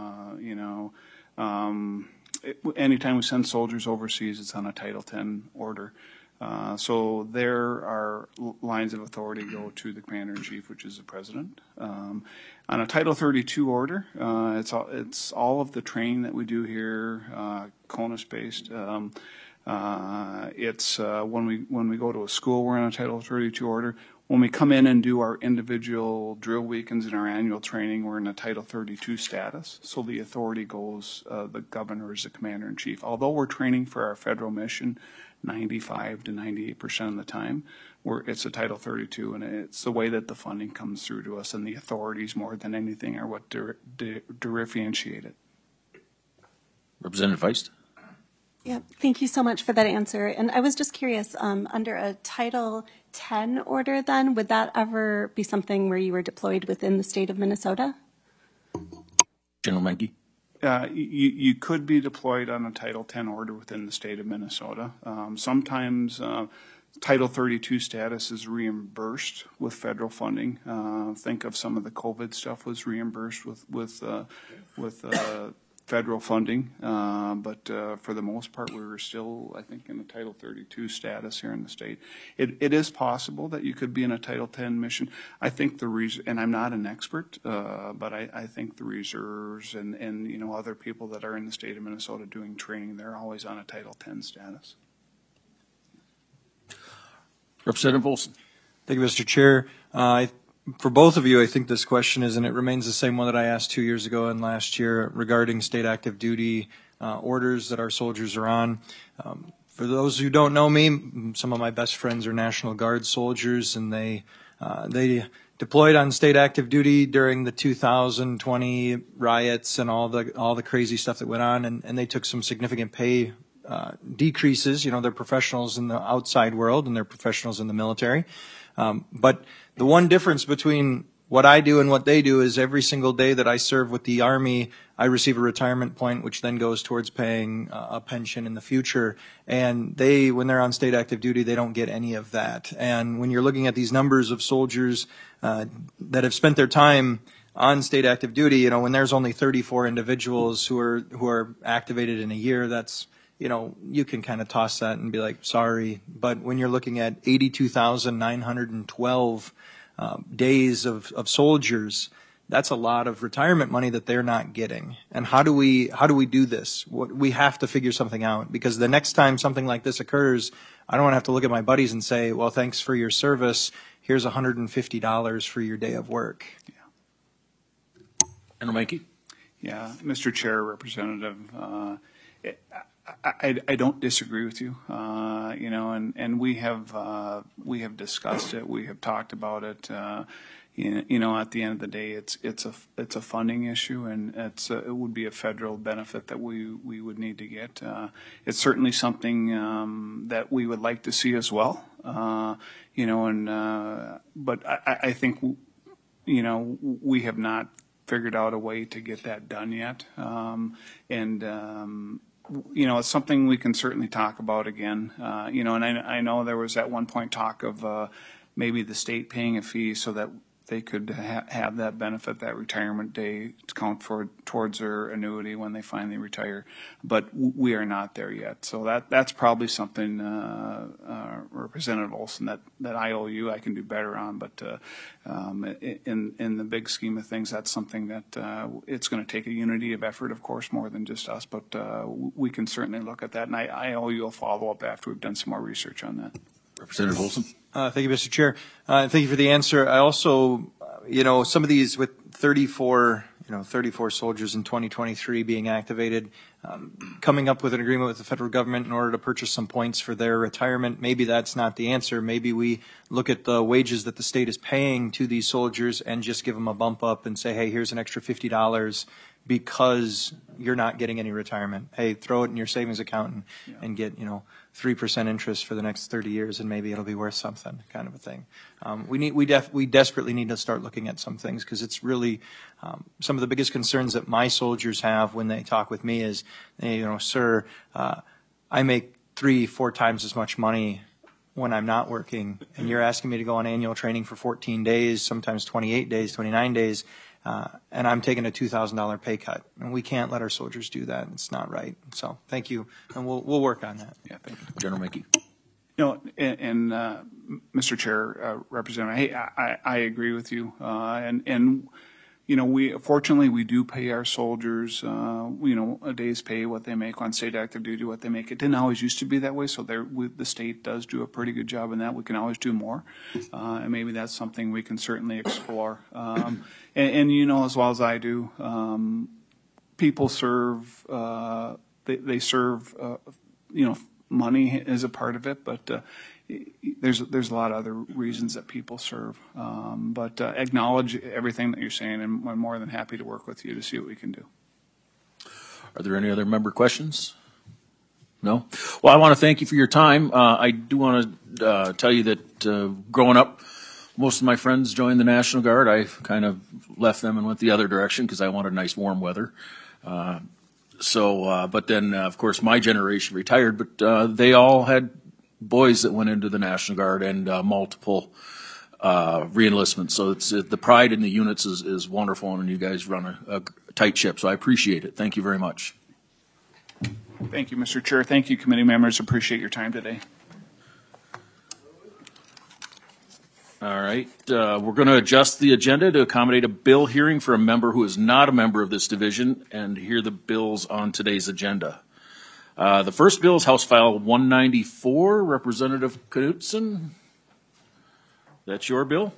anytime we send soldiers overseas, it's on a Title 10 order. So there are lines of authority go to the Commander-in-Chief, which is the President. On a Title 32 order, it's all of the training that we do here, CONUS-based. It's when we go to a school, we're on a Title 32 order. When we come in and do our individual drill weekends and our annual training, we're in a Title 32 status. So the authority goes, the governor is the Commander-in-Chief. Although we're training for our federal mission 95 to 98% of the time, it's a Title 32, and it's the way that the funding comes through to us, and the authorities more than anything are what differentiate it. Representative Feist. Yeah, thank you so much for that answer. And I was just curious, under a Title 10 order then, would that ever be something where you were deployed within the state of Minnesota? General Mankey. You could be deployed on a Title 10 order within the state of Minnesota. Sometimes Title 32 status is reimbursed with federal funding. Think of some of the COVID stuff was reimbursed with federal funding, but for the most part, we were still, I think, in a Title 32 status here in the state. It is possible that you could be in a Title 10 mission. I think the reason, and I'm not an expert, but I think the reserves and other people that are in the state of Minnesota doing training, they're always on a Title 10 status. Representative Olson. Thank you, Mr. Chair. For both of you, I think this question is, and it remains the same one that I asked 2 years ago and last year regarding state active duty orders that our soldiers are on. For those who don't know me, some of my best friends are National Guard soldiers, and they deployed on state active duty during the 2020 riots and all the crazy stuff that went on, and they took some significant pay decreases. You know, they're professionals in the outside world and they're professionals in the military. But the one difference between what I do and what they do is every single day that I serve with the Army, I receive a retirement point, which then goes towards paying a pension in the future. And when they're on state active duty, they don't get any of that. And when you're looking at these numbers of soldiers that have spent their time on state active duty, you know, when there's only 34 individuals who are activated in a year, that's, you know, you can kind of toss that and be like, sorry. But when you're looking at 82,912 days of soldiers, that's a lot of retirement money that they're not getting. And how do we do this? We have to figure something out, because the next time something like this occurs, I don't want to have to look at my buddies and say, well, thanks for your service. Here's $150 for your day of work. And Mikey? Yeah, Mr. Chair, Representative, I don't disagree with you, you know, and we have discussed it. We have talked about it. You know, at the end of the day, it's a funding issue, and it would be a federal benefit that we would need to get. It's certainly something that we would like to see as well. You know, and but I think, you know, we have not figured out a way to get that done yet, you know, it's something we can certainly talk about again. You know, and I know there was at one point talk of maybe the state paying a fee so that they could have that benefit, that retirement day, to count towards their annuity when they finally retire. But we are not there yet. So that's probably something, Representative Olson, that I owe you. I can do better on. But in the big scheme of things, that's something that it's going to take a unity of effort, of course, more than just us. But we can certainly look at that. And I owe you a follow-up after we've done some more research on that. Representative Olson. Thank you, Mr. Chair. Thank you for the answer. I also, you know, some of these with 34 soldiers in 2023 being activated, coming up with an agreement with the federal government in order to purchase some points for their retirement. Maybe that's not the answer. Maybe we look at the wages that the state is paying to these soldiers and just give them a bump up and say, hey, here's an extra $50 because you're not getting any retirement. Hey, throw it in your savings account and get, you know, 3% interest for the next 30 years, and maybe it'll be worth something, kind of a thing. We desperately need to start looking at some things, because it's really some of the biggest concerns that my soldiers have when they talk with me is, you know, sir, I make 3-4 times as much money when I'm not working, and you're asking me to go on annual training for 14 days, sometimes 28 days, 29 days, and I'm taking a $2,000 pay cut. And we can't let our soldiers do that. It's not right. So thank you, and we'll work on that. Yeah, thank you. General Mickey. You know, and Mr. Chair, Representative, hey, I agree with you. And you know, fortunately we do pay our soldiers, you know, a day's pay, what they make on state active duty, what they make. It didn't always used to be that way, so the state does do a pretty good job in that. We can always do more, and maybe that's something we can certainly explore. And you know as well as I do, people serve, they serve, you know, money is a part of it, but there's a lot of other reasons that people serve. But acknowledge everything that you're saying, and I'm more than happy to work with you to see what we can do. Are there any other member questions? No? Well, I want to thank you for your time. I do want to tell you that growing up, most of my friends joined the National Guard. I kind of left them and went the other direction because I wanted nice warm weather. But then, of course, my generation retired, but they all had boys that went into the National Guard and multiple reenlistments. So it's the pride in the units is wonderful, and you guys run a tight ship. So I appreciate it. Thank you very much. Thank you, Mr. Chair. Thank you, committee members. Appreciate your time today. All right. We're going to adjust the agenda to accommodate a bill hearing for a member who is not a member of this division and hear the bills on today's agenda. The first bill is House File 194. Representative Knutson. That's your bill?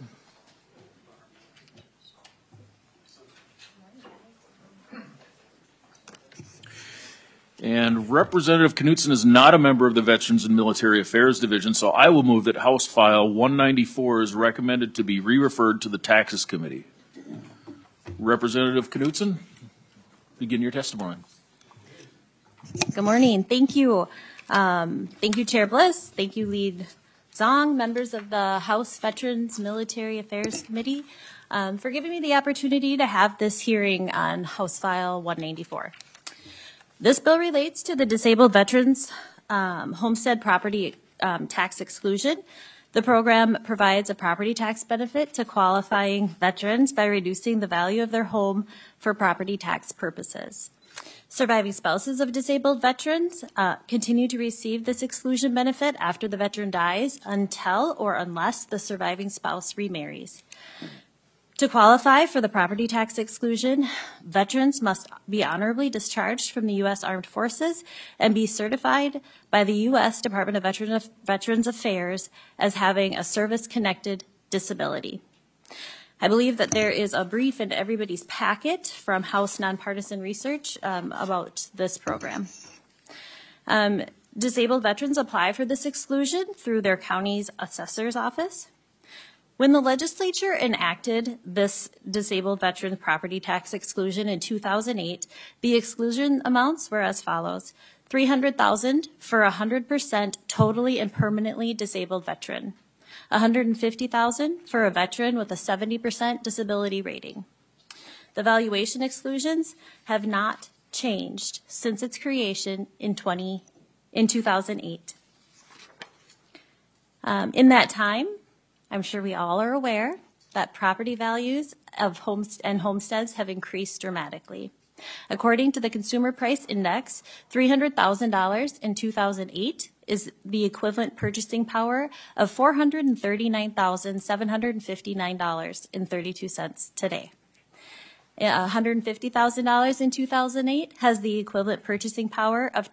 And Representative Knutson is not a member of the Veterans and Military Affairs Division, so I will move that House File 194 is recommended to be re-referred to the Taxes Committee. Representative Knutson, begin your testimony. Good morning. Thank you. Thank you, Chair Bliss. Thank you, Lead Zong, members of the House Veterans Military Affairs Committee, for giving me the opportunity to have this hearing on House File 194. This bill relates to the Disabled Veterans Homestead Property Tax Exclusion. The program provides a property tax benefit to qualifying veterans by reducing the value of their home for property tax purposes. Surviving spouses of disabled veterans continue to receive this exclusion benefit after the veteran dies until or unless the surviving spouse remarries. To qualify for the property tax exclusion, veterans must be honorably discharged from the U.S. Armed Forces and be certified by the U.S. Department of Veterans Affairs as having a service-connected disability. I believe that there is a brief in everybody's packet from House Nonpartisan Research about this program. Disabled veterans apply for this exclusion through their county's assessor's office. When the legislature enacted this disabled veteran property tax exclusion in 2008, the exclusion amounts were as follows: $300,000 for 100% totally and permanently disabled veteran, $150,000 for a veteran with a 70% disability rating. The valuation exclusions have not changed since its creation in 2008. In that time, I'm sure we all are aware that property values of homes and homesteads have increased dramatically. According to the Consumer Price Index, $300,000 in 2008 is the equivalent purchasing power of $439,759.32 today. $150,000 in 2008 has the equivalent purchasing power of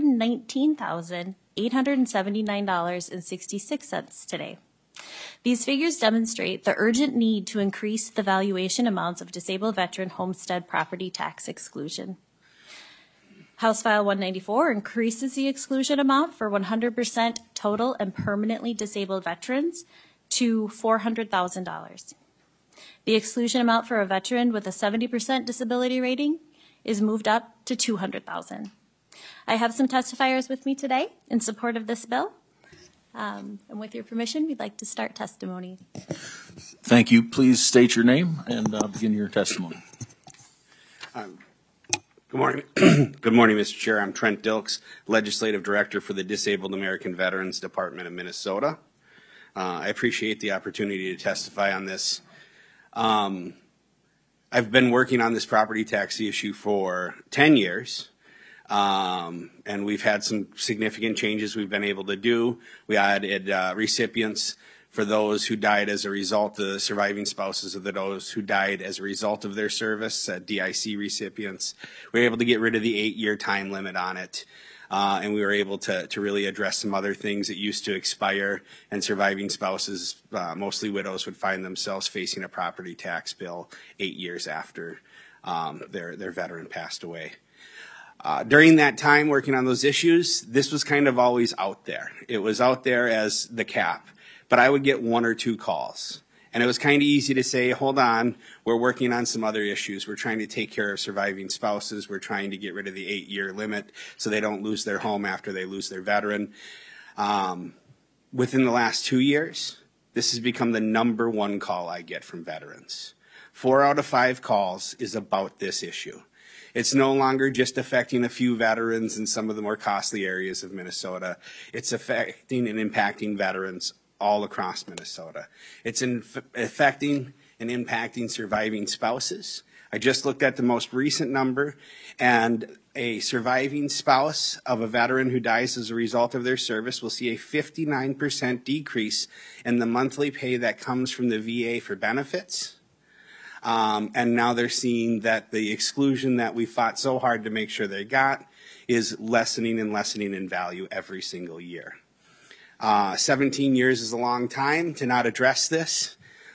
$219,879.66 today. These figures demonstrate the urgent need to increase the valuation amounts of disabled veteran homestead property tax exclusion. House File 194 increases the exclusion amount for 100% total and permanently disabled veterans to $400,000. The exclusion amount for a veteran with a 70% disability rating is moved up to $200,000. I have some testifiers with me today in support of this bill. And with your permission, we'd like to start testimony. Thank you. Please state your name and begin your testimony. Good morning. Good morning, Mr. Chair. I'm Trent Dilks, Legislative Director for the Disabled American Veterans Department of Minnesota. I appreciate the opportunity to testify on this. I've been working on this property tax issue for 10 years. And we've had some significant changes we've been able to do. We added recipients for those who died as a result of the surviving spouses of those who died as a result of their service, DIC recipients. We were able to get rid of the 8-year time limit on it. And we were able to really address some other things that used to expire, and surviving spouses, mostly widows, would find themselves facing a property tax bill 8 years after their veteran passed away. During that time working on those issues, this was kind of always out there. It was out there as the cap, but I would get 1 or 2 calls. And it was kind of easy to say, hold on, we're working on some other issues. We're trying to take care of surviving spouses. We're trying to get rid of the 8-year limit so they don't lose their home after they lose their veteran. Within the last 2 years, this has become the #1 call I get from veterans. 4 out of 5 calls is about this issue. It's no longer just affecting a few veterans in some of the more costly areas of Minnesota. It's affecting and impacting veterans all across Minnesota. It's affecting and impacting surviving spouses. I just looked at the most recent number, and a surviving spouse of a veteran who dies as a result of their service will see a 59% decrease in the monthly pay that comes from the VA for benefits. And now they're seeing that the exclusion that we fought so hard to make sure they got is lessening and lessening in value every single year. 17 years is a long time to not address this.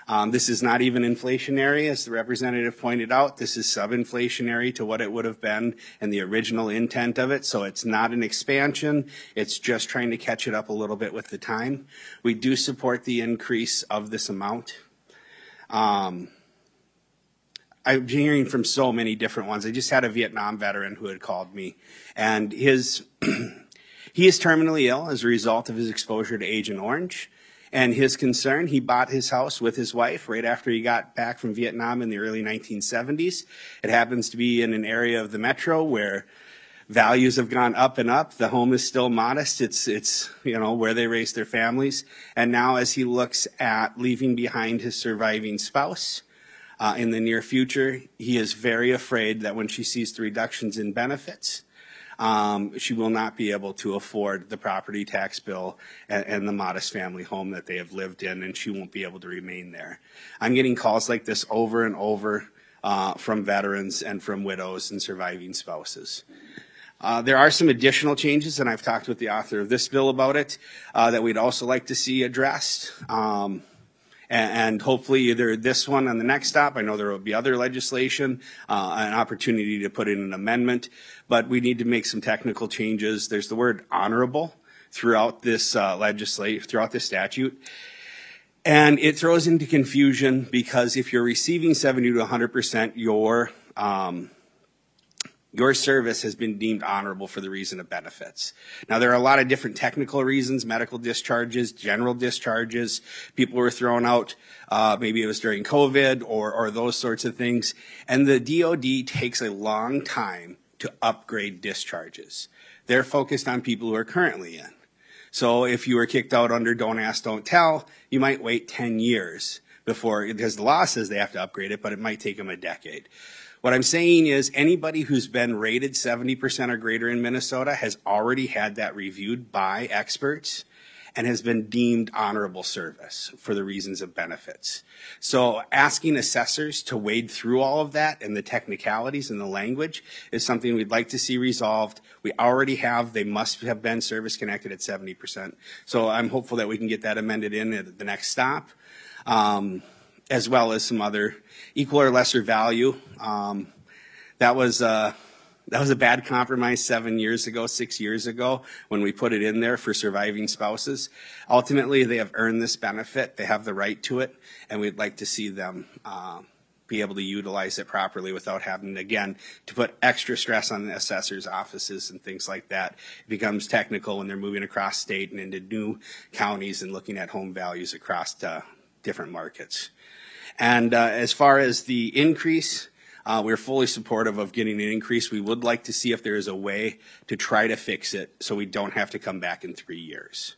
This is not even inflationary, as the representative pointed out. This is sub-inflationary to what it would have been and the original intent of it. So it's not an expansion. It's just trying to catch it up a little bit with the time. We do support the increase of this amount. I'm hearing from so many different ones. I just had a Vietnam veteran who had called me, and he is terminally ill as a result of his exposure to Agent Orange. And his concern, he bought his house with his wife right after he got back from Vietnam in the early 1970s. It happens to be in an area of the metro where values have gone up and up. The home is still modest. It's where they raise their families. And now as he looks at leaving behind his surviving spouse in the near future, he is very afraid that when she sees the reductions in benefits, she will not be able to afford the property tax bill and the modest family home that they have lived in, and she won't be able to remain there. I'm getting calls like this over and over from veterans and from widows and surviving spouses. There are some additional changes, and I've talked with the author of this bill about it, that we'd also like to see addressed. And hopefully either this one on the next stop, I know there will be other legislation, an opportunity to put in an amendment, but we need to make some technical changes. There's the word honorable throughout this throughout this statute. And it throws into confusion because if you're receiving 70 to 100%, your service has been deemed honorable for the reason of benefits. Now, there are a lot of different technical reasons, medical discharges, general discharges. People were thrown out, maybe it was during COVID or those sorts of things. And the DOD takes a long time to upgrade discharges. They're focused on people who are currently in. So if you were kicked out under Don't Ask, Don't Tell, you might wait 10 years before, because the law says they have to upgrade it, but it might take them a decade. What I'm saying is anybody who's been rated 70% or greater in Minnesota has already had that reviewed by experts and has been deemed honorable service for the reasons of benefits. So asking assessors to wade through all of that and the technicalities and the language is something we'd like to see resolved. We already have, they must have been service connected at 70%. So I'm hopeful that we can get that amended in at the next stop. As well as some other equal or lesser value. That was a bad compromise 6 years ago, when we put it in there for surviving spouses. Ultimately, they have earned this benefit. They have the right to it, and we'd like to see them be able to utilize it properly without having, again, to put extra stress on the assessors' offices and things like that. It becomes technical when they're moving across state and into new counties and looking at home values across different markets. And as far as the increase, we're fully supportive of getting an increase. We would like to see if there is a way to try to fix it so we don't have to come back in 3 years.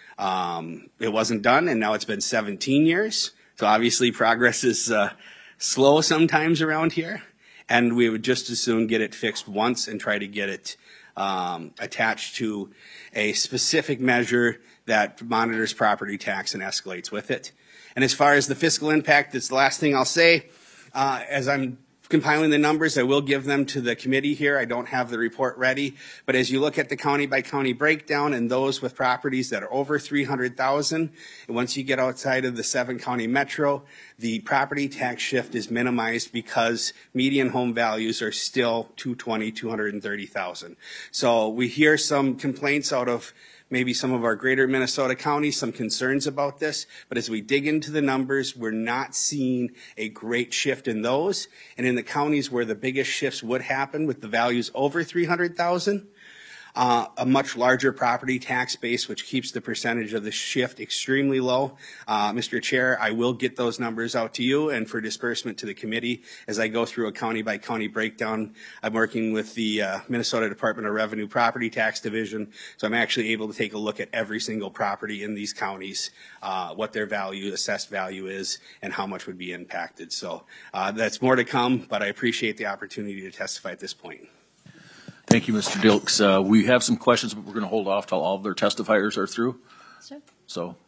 It wasn't done, and now it's been 17 years. So obviously progress is slow sometimes around here, and we would just as soon get it fixed once and try to get it attached to a specific measure that monitors property tax and escalates with it. And as far as the fiscal impact, that's the last thing I'll say. As I'm compiling the numbers, I will give them to the committee here. I don't have the report ready. But as you look at the county-by-county breakdown and those with properties that are over $300,000, and once you get outside of the 7-county metro, the property tax shift is minimized because median home values are still $220,000, $230,000. So we hear some complaints out of maybe some of our greater Minnesota counties, some concerns about this, but as we dig into the numbers, we're not seeing a great shift in those. And in the counties where the biggest shifts would happen with the values over $300,000, a much larger property tax base, which keeps the percentage of the shift extremely low. Mr. Chair, I will get those numbers out to you and for disbursement to the committee as I go through a county-by-county breakdown. I'm working with the Minnesota Department of Revenue Property Tax Division, so I'm actually able to take a look at every single property in these counties, what their value, assessed value is, and how much would be impacted. So that's more to come, but I appreciate the opportunity to testify at this point. Thank you, Mr. Dilks. We have some questions, but we're going to hold off till all of their testifiers are through. Sure. So,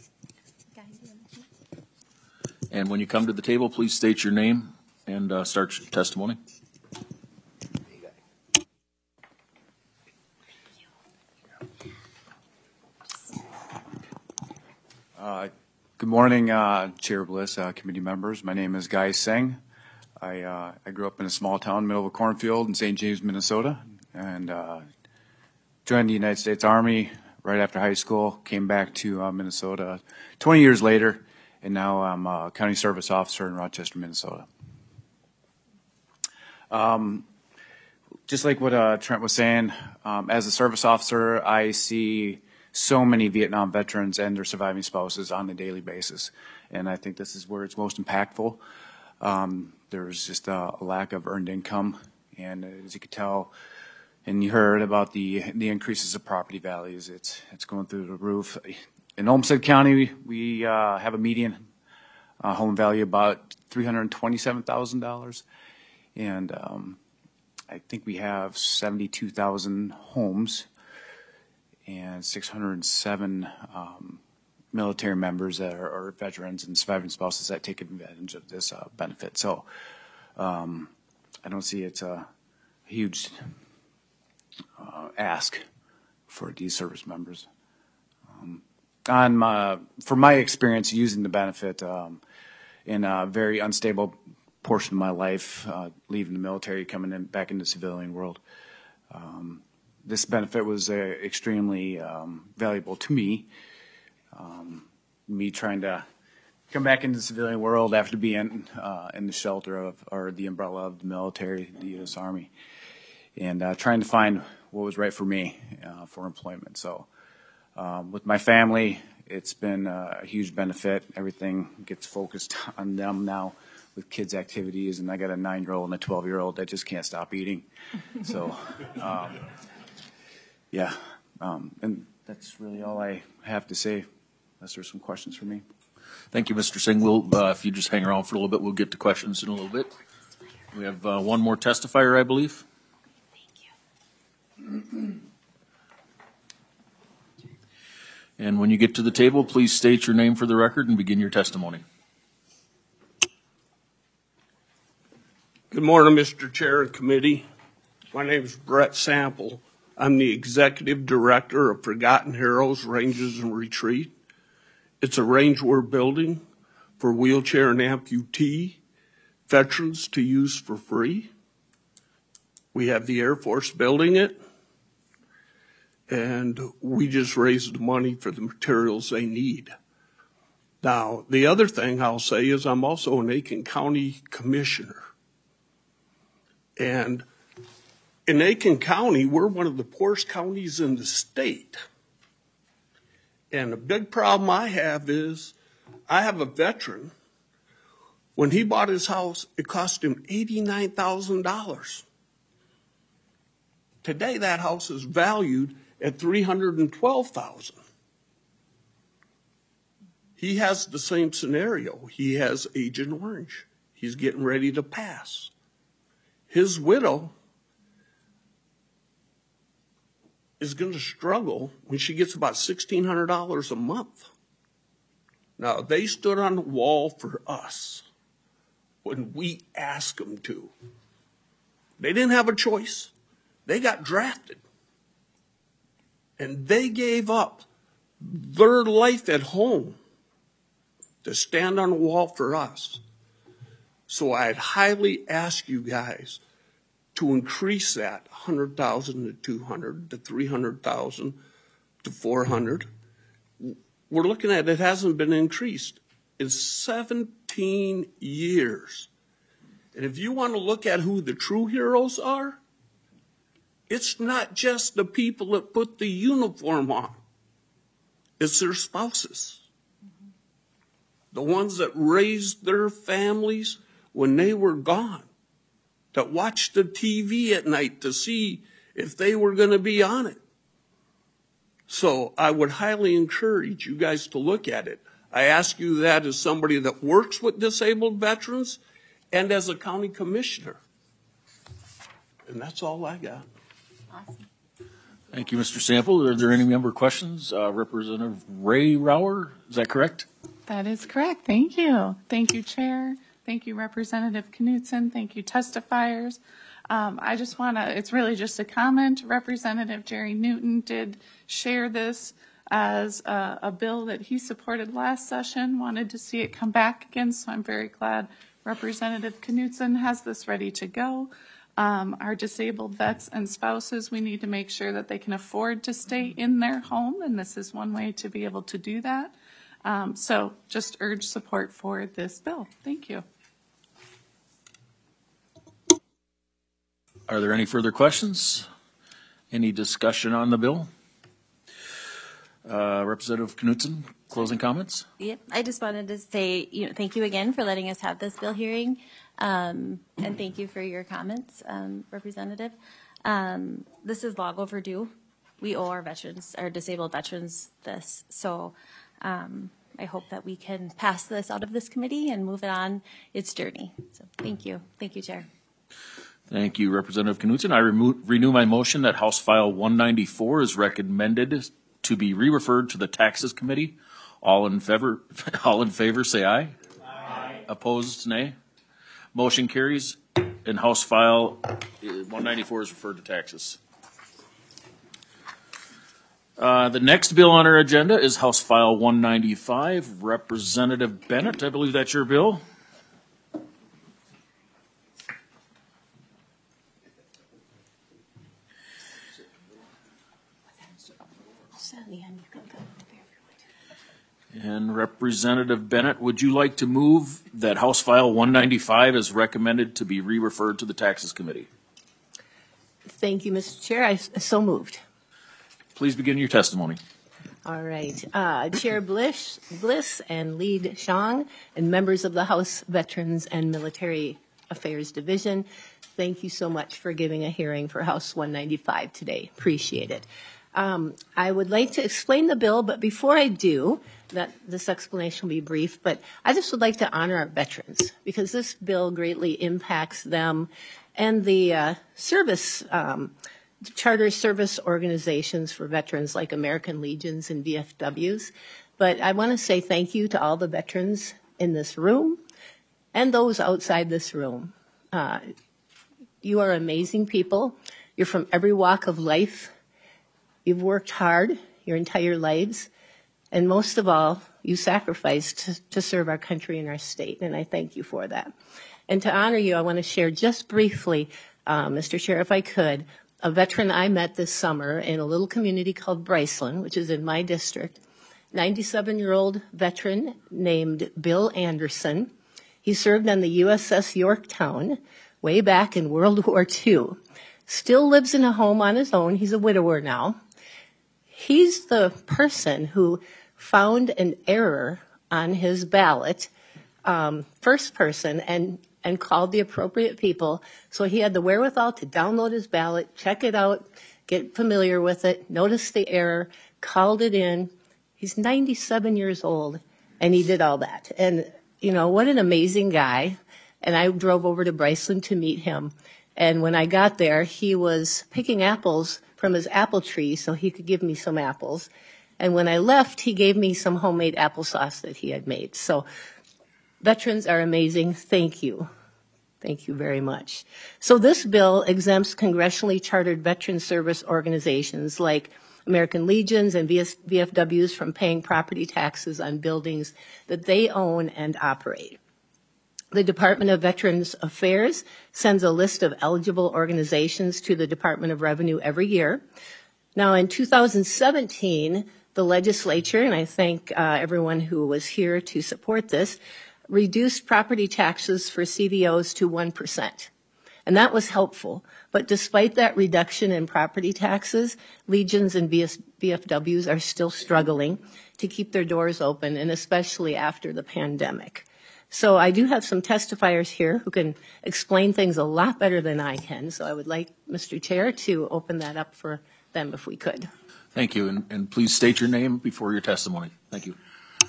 and when you come to the table, please state your name and start your testimony. Good morning, Chair Bliss, committee members. My name is Guy Singh. I grew up in a small town, middle of a cornfield in St. James, Minnesota, and joined the United States Army right after high school, came back to Minnesota 20 years later, and now I'm a county service officer in Rochester, Minnesota. Just like what Trent was saying, as a service officer, I see so many Vietnam veterans and their surviving spouses on a daily basis, and I think this is where it's most impactful. There's just a lack of earned income, and as you could tell, and you heard about the increases of property values, it's going through the roof. In Olmsted County, we have a median home value about $327,000, and I think we have 72,000 homes and 607 military members that are veterans and surviving spouses that take advantage of this benefit. So I don't see it's a huge ask for these service members. For my experience using the benefit in a very unstable portion of my life, leaving the military, coming in back into the civilian world, this benefit was extremely valuable to me. Me trying to come back into the civilian world after being in the shelter of, or the umbrella of the military, the U.S. Army, and trying to find what was right for me for employment. So with my family, it's been a huge benefit. Everything gets focused on them now with kids' activities, and I got a 9-year-old and a 12-year-old that just can't stop eating. So yeah, and that's really all I have to say, unless there's some questions for me. Thank you, Mr. Singh. We'll, if you just hang around for a little bit, we'll get to questions in a little bit. We have one more testifier, I believe. Thank you. And when you get to the table, please state your name for the record and begin your testimony. Good morning, Mr. Chair and committee. My name is Brett Sample. I'm the Executive Director of Forgotten Heroes Ranges and Retreat. It's a range we're building for wheelchair and amputee veterans to use for free. We have the Air Force building it, and we just raised the money for the materials they need. Now, the other thing I'll say is I'm also an Aiken County Commissioner. And in Aiken County, we're one of the poorest counties in the state. And the big problem I have is I have a veteran. When he bought his house, it cost him $89,000. Today, that house is valued at $312,000. He has the same scenario. He has Agent Orange. He's getting ready to pass. His widow is going to struggle when she gets about $1,600 a month. Now, they stood on the wall for us when we asked them to. They didn't have a choice. They got drafted. And they gave up their life at home to stand on the wall for us. So I'd highly ask you guys to increase that 100,000 to 200 to 300,000 to 400. We're looking at it hasn't been increased in 17 years. And if you want to look at who the true heroes are, it's not just the people that put the uniform on. It's their spouses. The ones that raised their families when they were gone, that watched the TV at night to see if they were going to be on it. So I would highly encourage you guys to look at it. I ask you that as somebody that works with disabled veterans and as a county commissioner. And that's all I got. Awesome. Thank you, Mr. Sample. Are there any member questions? Representative Ray Rauer, is that correct? That is correct. Thank you. Thank you, Chair. Thank you, Representative Knudsen. Thank you, testifiers. I just want to, it's really just a comment. Representative Jerry Newton did share this as a bill that he supported last session, wanted to see it come back again, so I'm very glad Representative Knutson has this ready to go. Our disabled vets and spouses, we need to make sure that they can afford to stay in their home, and this is one way to be able to do that. So just urge support for this bill. Thank you. Are there any further questions? Any discussion on the bill? Representative Knutson, closing comments? Yep, I just wanted to say, thank you again for letting us have this bill hearing, and thank you for your comments, Representative. This is long overdue. We owe our veterans, our disabled veterans, this. So I hope that we can pass this out of this committee and move it on its journey. So thank you. Thank you, Chair. Thank you, Representative Knutson. I renew my motion that House File 194 is recommended to be re-referred to the Taxes Committee. All in favor say aye. Aye. Opposed, nay. Motion carries, and House File 194 is referred to Taxes. The next bill on our agenda is House File 195. Representative Bennett, I believe that's your bill. And Representative Bennett, would you like to move that House File 195 is recommended to be re-referred to the Taxes Committee? Thank you, Mr. Chair. I so moved. Please begin your testimony. All right. Chair Bliss and Lead Xiong and members of the House Veterans and Military Affairs Division, thank you so much for giving a hearing for House 195 today. Appreciate it. I would like to explain the bill, but before I do, this explanation will be brief, but I just would like to honor our veterans because this bill greatly impacts them and the charter service organizations for veterans like American Legions and VFWs. But I want to say thank you to all the veterans in this room and those outside this room. You are amazing people. You're from every walk of life. You've worked hard your entire lives, and most of all, you sacrificed to serve our country and our state, and I thank you for that. And to honor you, I want to share just briefly, Mr. Chair, if I could, a veteran I met this summer in a little community called Bryceland, which is in my district, 97-year-old veteran named Bill Anderson. He served on the USS Yorktown way back in World War II. Still lives in a home on his own. He's a widower now. He's the person who found an error on his ballot, first person, and called the appropriate people. So he had the wherewithal to download his ballot, check it out, get familiar with it, notice the error, called it in. He's 97 years old, and he did all that. And, what an amazing guy. And I drove over to Bryceland to meet him. And when I got there, he was picking apples from his apple tree so he could give me some apples. And when I left, he gave me some homemade applesauce that he had made. So veterans are amazing. Thank you. Thank you very much. So this bill exempts congressionally chartered veteran service organizations like American Legions and VFWs from paying property taxes on buildings that they own and operate. The Department of Veterans Affairs sends a list of eligible organizations to the Department of Revenue every year. Now, in 2017, the legislature, and I thank everyone who was here to support this, reduced property taxes for CVOs to 1%. And that was helpful. But despite that reduction in property taxes, Legions and VFWs are still struggling to keep their doors open, and especially after the pandemic. So I do have some testifiers here who can explain things a lot better than I can. So I would like, Mr. Chair, to open that up for them if we could. Thank you, and please state your name before your testimony. Thank you.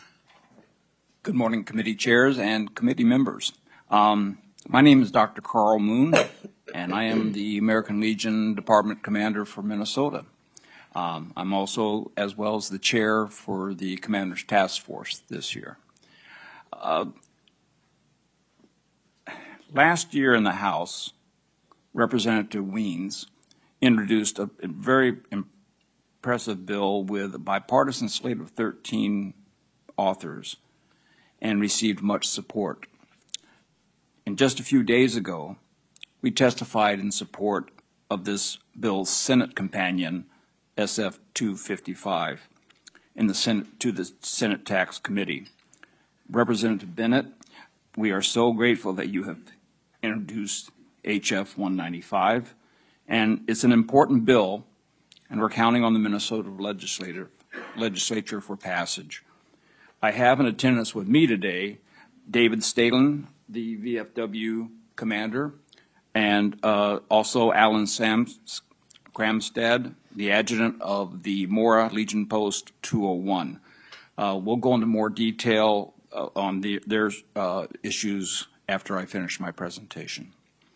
Good morning, committee chairs and committee members. My name is Dr. Carl Moon, and I am the American Legion Department Commander for Minnesota. I'm also, as well as the chair for the Commander's Task Force this year. Last year in the House, Representative Wiens introduced a very impressive bill with a bipartisan slate of 13 authors and received much support. And just a few days ago, we testified in support of this bill's Senate companion, SF 255, in the Senate, to the Senate Tax Committee. Representative Bennett, we are so grateful that you have introduced HF 195, and it's an important bill, and we're counting on the Minnesota legislature for passage. I have in attendance with me today David Stalen, the VFW commander, and also Alan Gramstad, the adjutant of the Mora Legion Post 201. We'll go into more detail on their issues after I finish my presentation.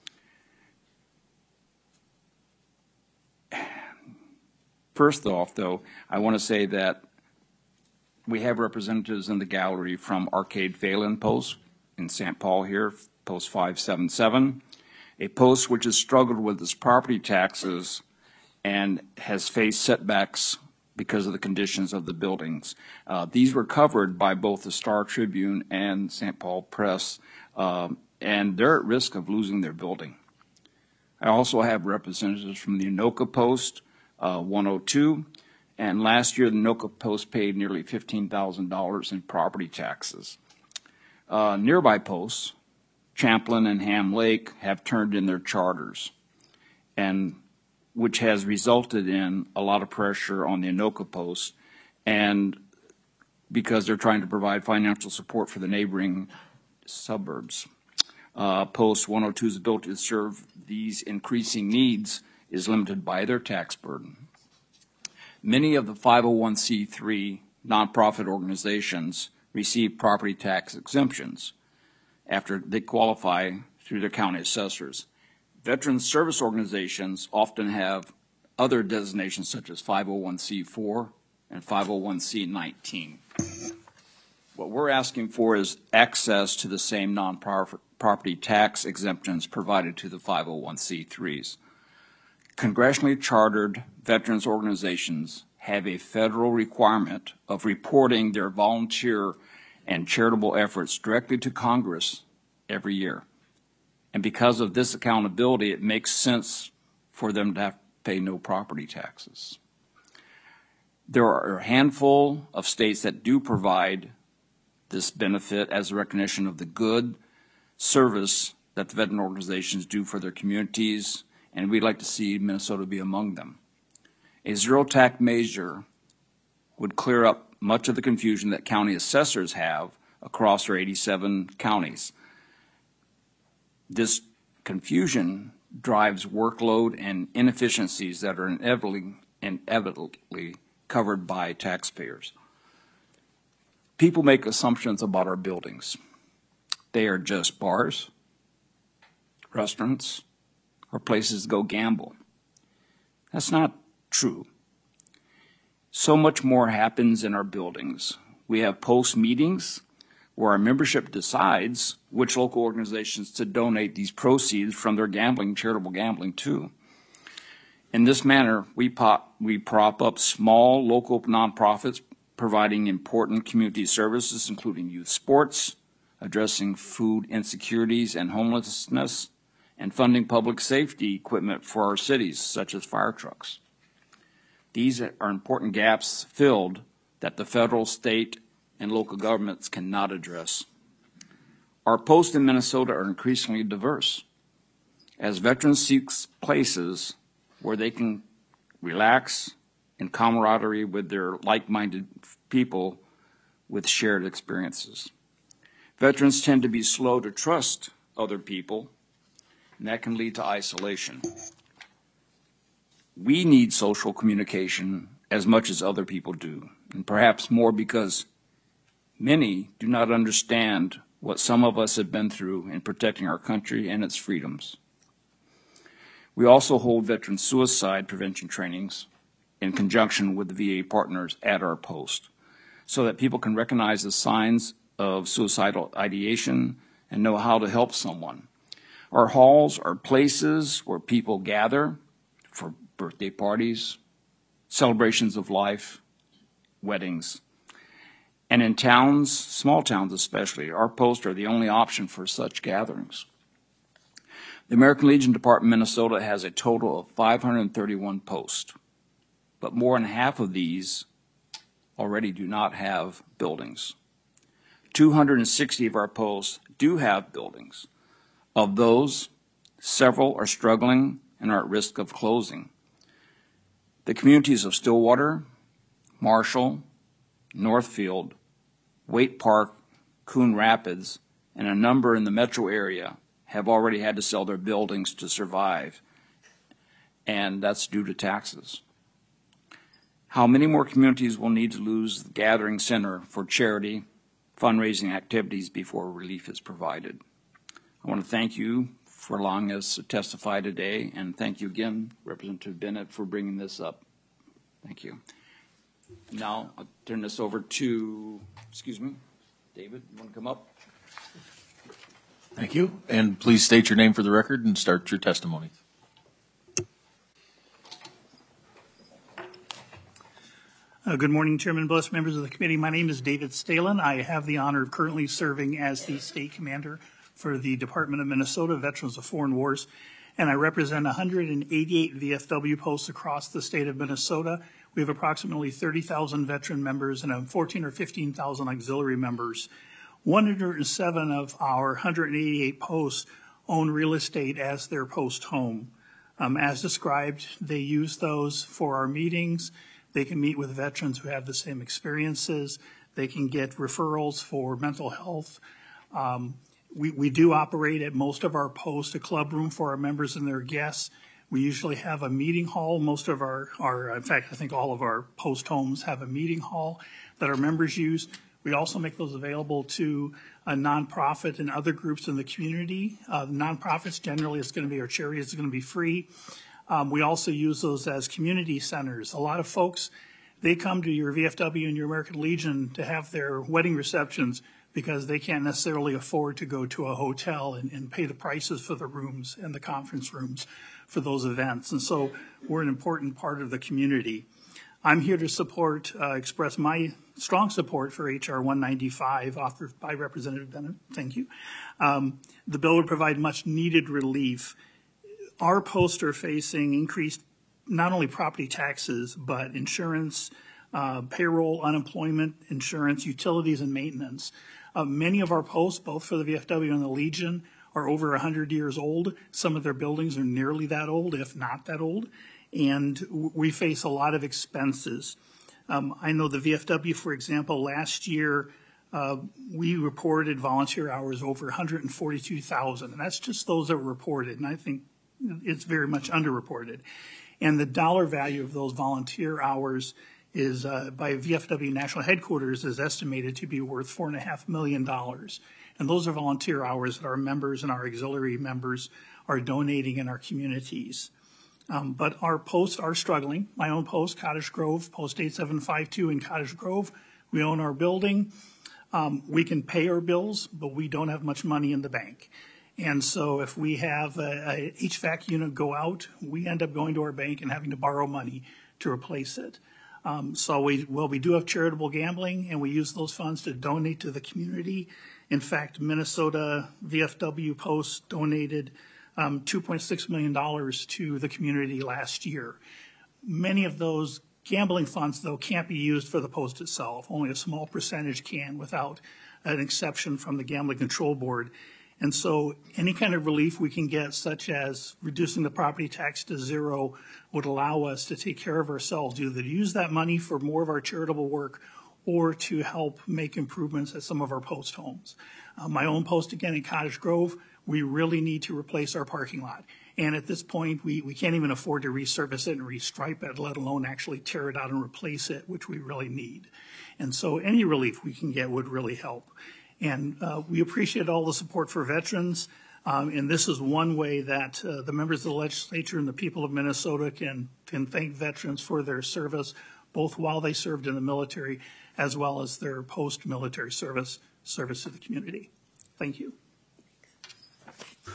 First off, though, I want to say that we have representatives in the gallery from Arcade Phelan Post in St. Paul here, Post 577, a post which has struggled with its property taxes and has faced setbacks because of the conditions of the buildings. These were covered by both the Star Tribune and St. Paul Press, and they're at risk of losing their building. I also have representatives from the Anoka Post 102, and last year the Anoka Post paid nearly $15,000 in property taxes. Nearby posts, Champlin and Ham Lake, have turned in their charters, and which has resulted in a lot of pressure on the Anoka Post, and because they're trying to provide financial support for the neighboring suburbs. Post 102's ability to serve these increasing needs is limited by their tax burden. Many of the 501c3 nonprofit organizations receive property tax exemptions after they qualify through their county assessors. Veteran service organizations often have other designations such as 501c4 and 501c19. What we're asking for is access to the same non-property tax exemptions provided to the 501c3s. Congressionally chartered veterans organizations have a federal requirement of reporting their volunteer and charitable efforts directly to Congress every year. And because of this accountability, it makes sense for them to have to pay no property taxes. There are a handful of states that do provide this benefit as a recognition of the good service that the veteran organizations do for their communities, and we'd like to see Minnesota be among them. A zero tax measure would clear up much of the confusion that county assessors have across our 87 counties. This confusion drives workload and inefficiencies that are inevitably covered by taxpayers. People make assumptions about our buildings. They are just bars, restaurants, or places to go gamble. That's not true. So much more happens in our buildings. We have post meetings where our membership decides which local organizations to donate these proceeds from their charitable gambling to. In this manner, we prop up small local nonprofits providing important community services, including youth sports, addressing food insecurities and homelessness, and funding public safety equipment for our cities, such as fire trucks. These are important gaps filled that the federal, state, and local governments cannot address. Our posts in Minnesota are increasingly diverse as veterans seek places where they can relax in camaraderie with their like-minded people with shared experiences. Veterans tend to be slow to trust other people, and that can lead to isolation. We need social communication as much as other people do, and perhaps more because many do not understand what some of us have been through in protecting our country and its freedoms. We also hold veteran suicide prevention trainings in conjunction with the VA partners at our post so that people can recognize the signs of suicidal ideation and know how to help someone. Our halls are places where people gather for birthday parties, celebrations of life, weddings. And in towns, small towns especially, our posts are the only option for such gatherings. The American Legion Department of Minnesota has a total of 531 posts, but more than half of these already do not have buildings. 260 of our posts do have buildings. Of those, several are struggling and are at risk of closing. The communities of Stillwater, Marshall, Northfield, Waite Park, Coon Rapids, and a number in the metro area have already had to sell their buildings to survive, and that's due to taxes. How many more communities will need to lose the gathering center for charity, fundraising activities before relief is provided? I want to thank you for allowing us to testify today, and thank you again, Representative Bennett, for bringing this up. Thank you. Now, I'll turn this over to, David, you want to come up? Thank you. And please state your name for the record and start your testimony. Good morning, Chairman Bliss, members of the committee. My name is David Stalen. I have the honor of currently serving as the state commander for the Department of Minnesota Veterans of Foreign Wars, and I represent 188 VFW posts across the state of Minnesota. We have approximately 30,000 veteran members and 14 or 15,000 auxiliary members. 107 of our 188 posts own real estate as their post home. As described, they use those for our meetings. They can meet with veterans who have the same experiences. They can get referrals for mental health. We do operate at most of our posts a club room for our members and their guests. We usually have a meeting hall. Most of in fact, I think all of our post homes have a meeting hall that our members use. We also make those available to a nonprofit and other groups in the community. Nonprofits generally is going to be, or charity is going to be free. We also use those as community centers. A lot of folks, they come to your VFW and your American Legion to have their wedding receptions because they can't necessarily afford to go to a hotel and pay the prices for the rooms and the conference rooms for those events. And so we're an important part of the community. I'm here to express my strong support for H.R. 195, authored by Representative Bennett. Thank you. The bill would provide much needed relief. Our posts are facing increased not only property taxes, but insurance, payroll, unemployment insurance, utilities, and maintenance. Many of our posts, both for the VFW and the Legion, are over 100 years old. Some of their buildings are nearly that old, if not that old. And we face a lot of expenses. I know the VFW, for example, last year, we reported volunteer hours over 142,000, and that's just those that were reported, and I think it's very much underreported. And the dollar value of those volunteer hours is, by VFW National Headquarters, is estimated to be worth $4.5 million. And those are volunteer hours that our members and our auxiliary members are donating in our communities. But our posts are struggling. My own post, Cottage Grove, post 8752 in Cottage Grove, we own our building. We can pay our bills, but we don't have much money in the bank. And so if we have a HVAC unit go out, we end up going to our bank and having to borrow money to replace it. So we do have charitable gambling, and we use those funds to donate to the community. In fact, Minnesota VFW Post donated $2.6 million to the community last year. Many of those gambling funds, though, can't be used for the post itself. Only a small percentage can without an exception from the Gambling Control Board. And so any kind of relief we can get, such as reducing the property tax to zero, would allow us to take care of ourselves, either to use that money for more of our charitable work or to help make improvements at some of our post homes. My own post, again, in Cottage Grove, we really need to replace our parking lot. And at this point, we can't even afford to resurface it and restripe it, let alone actually tear it out and replace it, which we really need. And so any relief we can get would really help. And we appreciate all the support for veterans. And this is one way that the members of the legislature and the people of Minnesota can thank veterans for their service, both while they served in the military as well as their post-military service to the community. Thank you.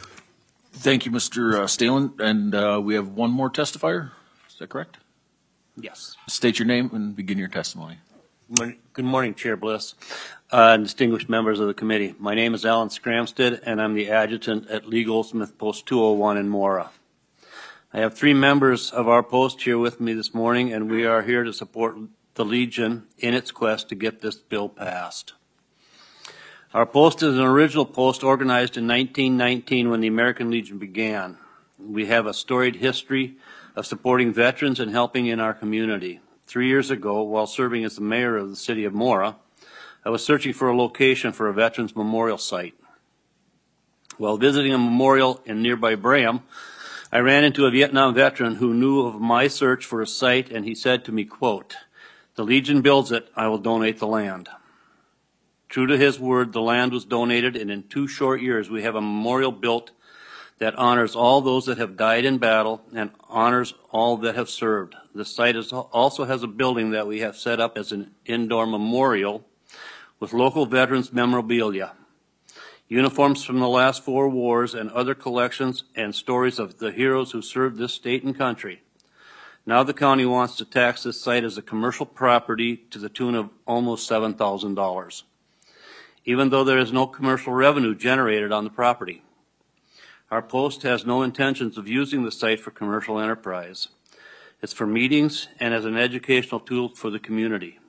Thank you, Mr. Stalen. And we have one more testifier. Is that correct? Yes. State your name and begin your testimony. Good morning, Chair Bliss, distinguished members of the committee. My name is Alan Scramstead, and I'm the adjutant at Lee Goldsmith Post 201 in Mora. I have 3 members of our post here with me this morning, and we are here to support the Legion in its quest to get this bill passed. Our post is an original post organized in 1919 when the American Legion began. We have a storied history of supporting veterans and helping in our community. 3 years ago, while serving as the mayor of the city of Mora, I was searching for a location for a veterans memorial site. While visiting a memorial in nearby Braham, I ran into a Vietnam veteran who knew of my search for a site, and he said to me, quote, "The Legion builds it, I will donate the land." True to his word, the land was donated, and in 2 short years we have a memorial built that honors all those that have died in battle and honors all that have served. The site also has a building that we have set up as an indoor memorial with local veterans memorabilia, uniforms from the last 4 wars, and other collections and stories of the heroes who served this state and country. Now the county wants to tax this site as a commercial property to the tune of almost $7,000, even though there is no commercial revenue generated on the property. Our post has no intentions of using the site for commercial enterprise. It's for meetings and as an educational tool for the community.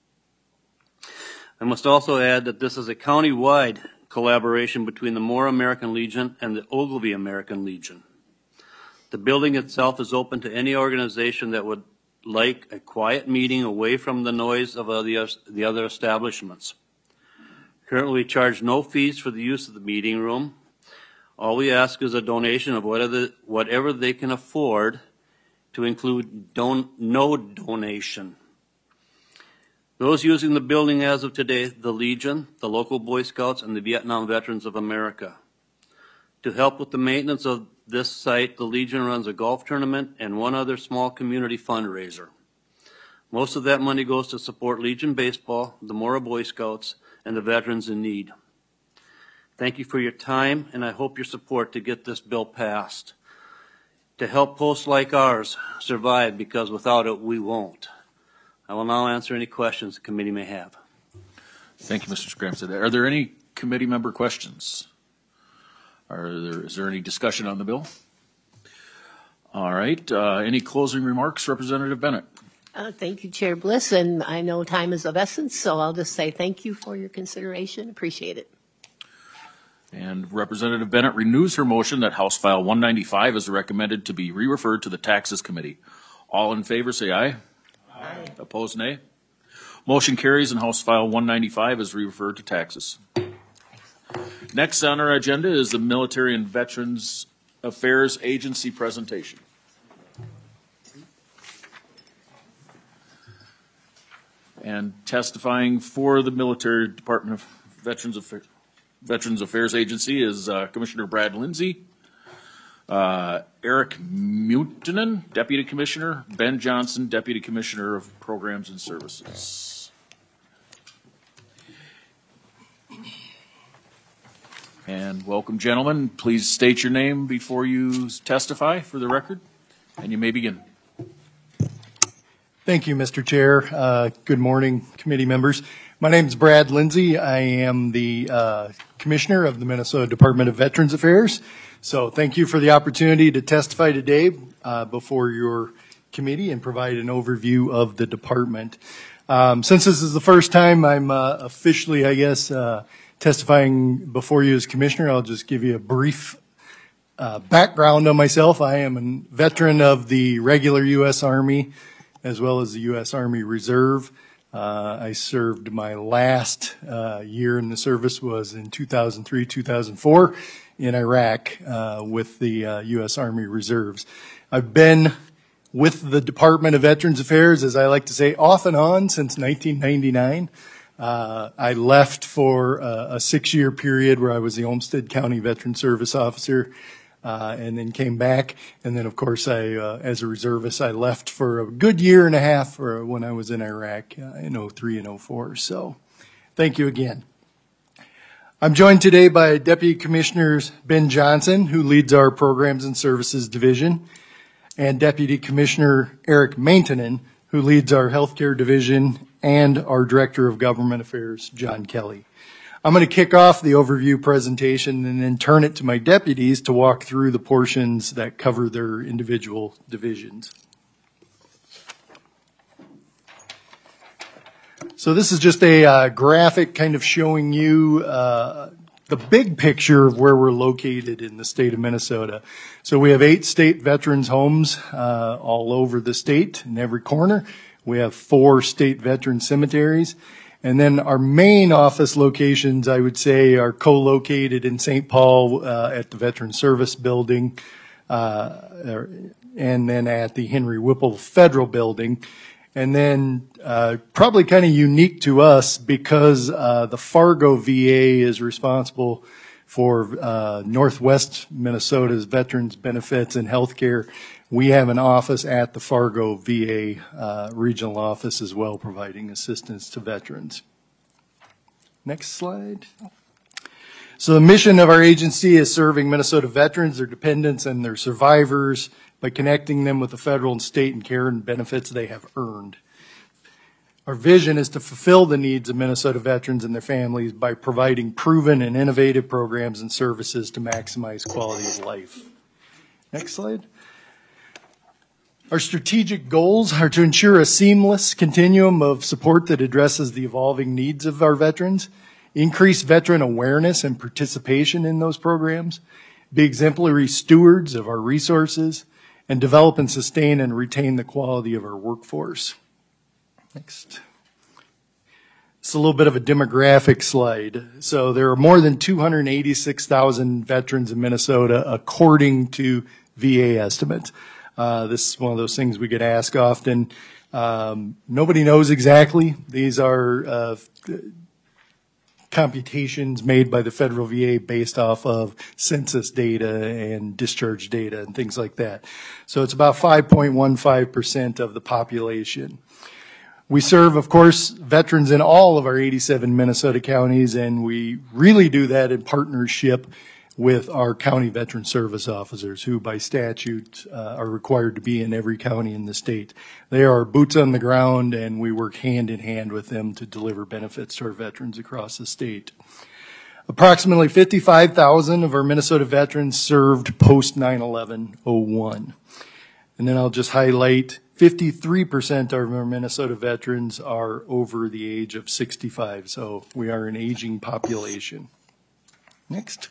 I must also add that this is a county-wide collaboration between the Mora American Legion and the Ogilvie American Legion. The building itself is open to any organization that would like a quiet meeting away from the noise of the other establishments. Currently, we charge no fees for the use of the meeting room. All we ask is a donation of whatever they can afford, to include no donation. Those using the building as of today, the Legion, the local Boy Scouts, and the Vietnam Veterans of America. To help with the maintenance of this site, the Legion runs a golf tournament and 1 other small community fundraiser. Most of that money goes to support Legion Baseball, the Mora Boy Scouts, and the veterans in need. Thank you for your time, and I hope your support to get this bill passed, to help posts like ours survive, because without it, we won't. I will now answer any questions the committee may have. Thank you, Mr. Scramstead. Are there any committee member questions? Is there any discussion on the bill? All right. Any closing remarks, Representative Bennett? Thank you, Chair Bliss, and I know time is of essence, so I'll just say thank you for your consideration. Appreciate it. And Representative Bennett renews her motion that House File 195 is recommended to be re-referred to the Taxes Committee. All in favor, say aye. Aye. Opposed, nay. Motion carries, and House File 195 is re-referred to Taxes. Next on our agenda is the Military and Veterans Affairs Agency presentation. And testifying for the Military Department of Veterans Affairs Agency is Commissioner Brad Lindsay, Eric Mutinen, Deputy Commissioner, Ben Johnson, Deputy Commissioner of Programs and Services. And welcome, gentlemen. Please state your name before you testify for the record, and you may begin. Thank you, Mr. Chair. Good morning, committee members. My name is Brad Lindsay. I am the Commissioner of the Minnesota Department of Veterans Affairs. So thank you for the opportunity to testify today before your committee and provide an overview of the department. Since this is the first time I'm officially, I guess, testifying before you as Commissioner, I'll just give you a brief background on myself. I am a veteran of the regular U.S. Army as well as the U.S. Army Reserve. I served my last year in the service was in 2003-2004 in Iraq with the U.S. Army Reserves. I've been with the Department of Veterans Affairs, as I like to say, off and on since 1999. I left for a 6-year period where I was the Olmsted County Veteran Service Officer, and then came back. And then, of course, as a reservist, I left for a good year and a half when I was in Iraq in 2003 and 2004. So thank you again. I'm joined today by Deputy Commissioners Ben Johnson, who leads our Programs and Services Division, and Deputy Commissioner Eric Mutinen, who leads our healthcare division, and our Director of Government Affairs, John Kelly. I'm going to kick off the overview presentation and then turn it to my deputies to walk through the portions that cover their individual divisions. So this is just a graphic kind of showing you the big picture of where we're located in the state of Minnesota. So we have 8 state veterans homes all over the state in every corner. We have 4 state veteran cemeteries. And then our main office locations, I would say, are co-located in St. Paul at the Veteran Service Building and then at the Henry Whipple Federal Building. And then probably kind of unique to us because the Fargo VA is responsible for Northwest Minnesota's veterans benefits and healthcare. We have an office at the Fargo VA regional office as well, providing assistance to veterans. Next slide. So the mission of our agency is serving Minnesota veterans, their dependents, and their survivors by connecting them with the federal and state and care and benefits they have earned. Our vision is to fulfill the needs of Minnesota veterans and their families by providing proven and innovative programs and services to maximize quality of life. Next slide. Our strategic goals are to ensure a seamless continuum of support that addresses the evolving needs of our veterans, increase veteran awareness and participation in those programs, be exemplary stewards of our resources, and develop and sustain and retain the quality of our workforce. Next. It's a little bit of a demographic slide. So there are more than 286,000 veterans in Minnesota according to VA estimates. This is one of those things we get asked often. Nobody knows exactly. These are computations made by the federal VA based off of census data and discharge data and things like that. So it's about 5.15% of the population. We serve, of course, veterans in all of our 87 Minnesota counties, and we really do that in partnership with our county veteran service officers, who by statute are required to be in every county in the state. They are boots on the ground, and we work hand in hand with them to deliver benefits to our veterans across the state. Approximately 55,000 of our Minnesota veterans served post 9/11-01. And then I'll just highlight 53% of our Minnesota veterans are over the age of 65, so we are an aging population. Next.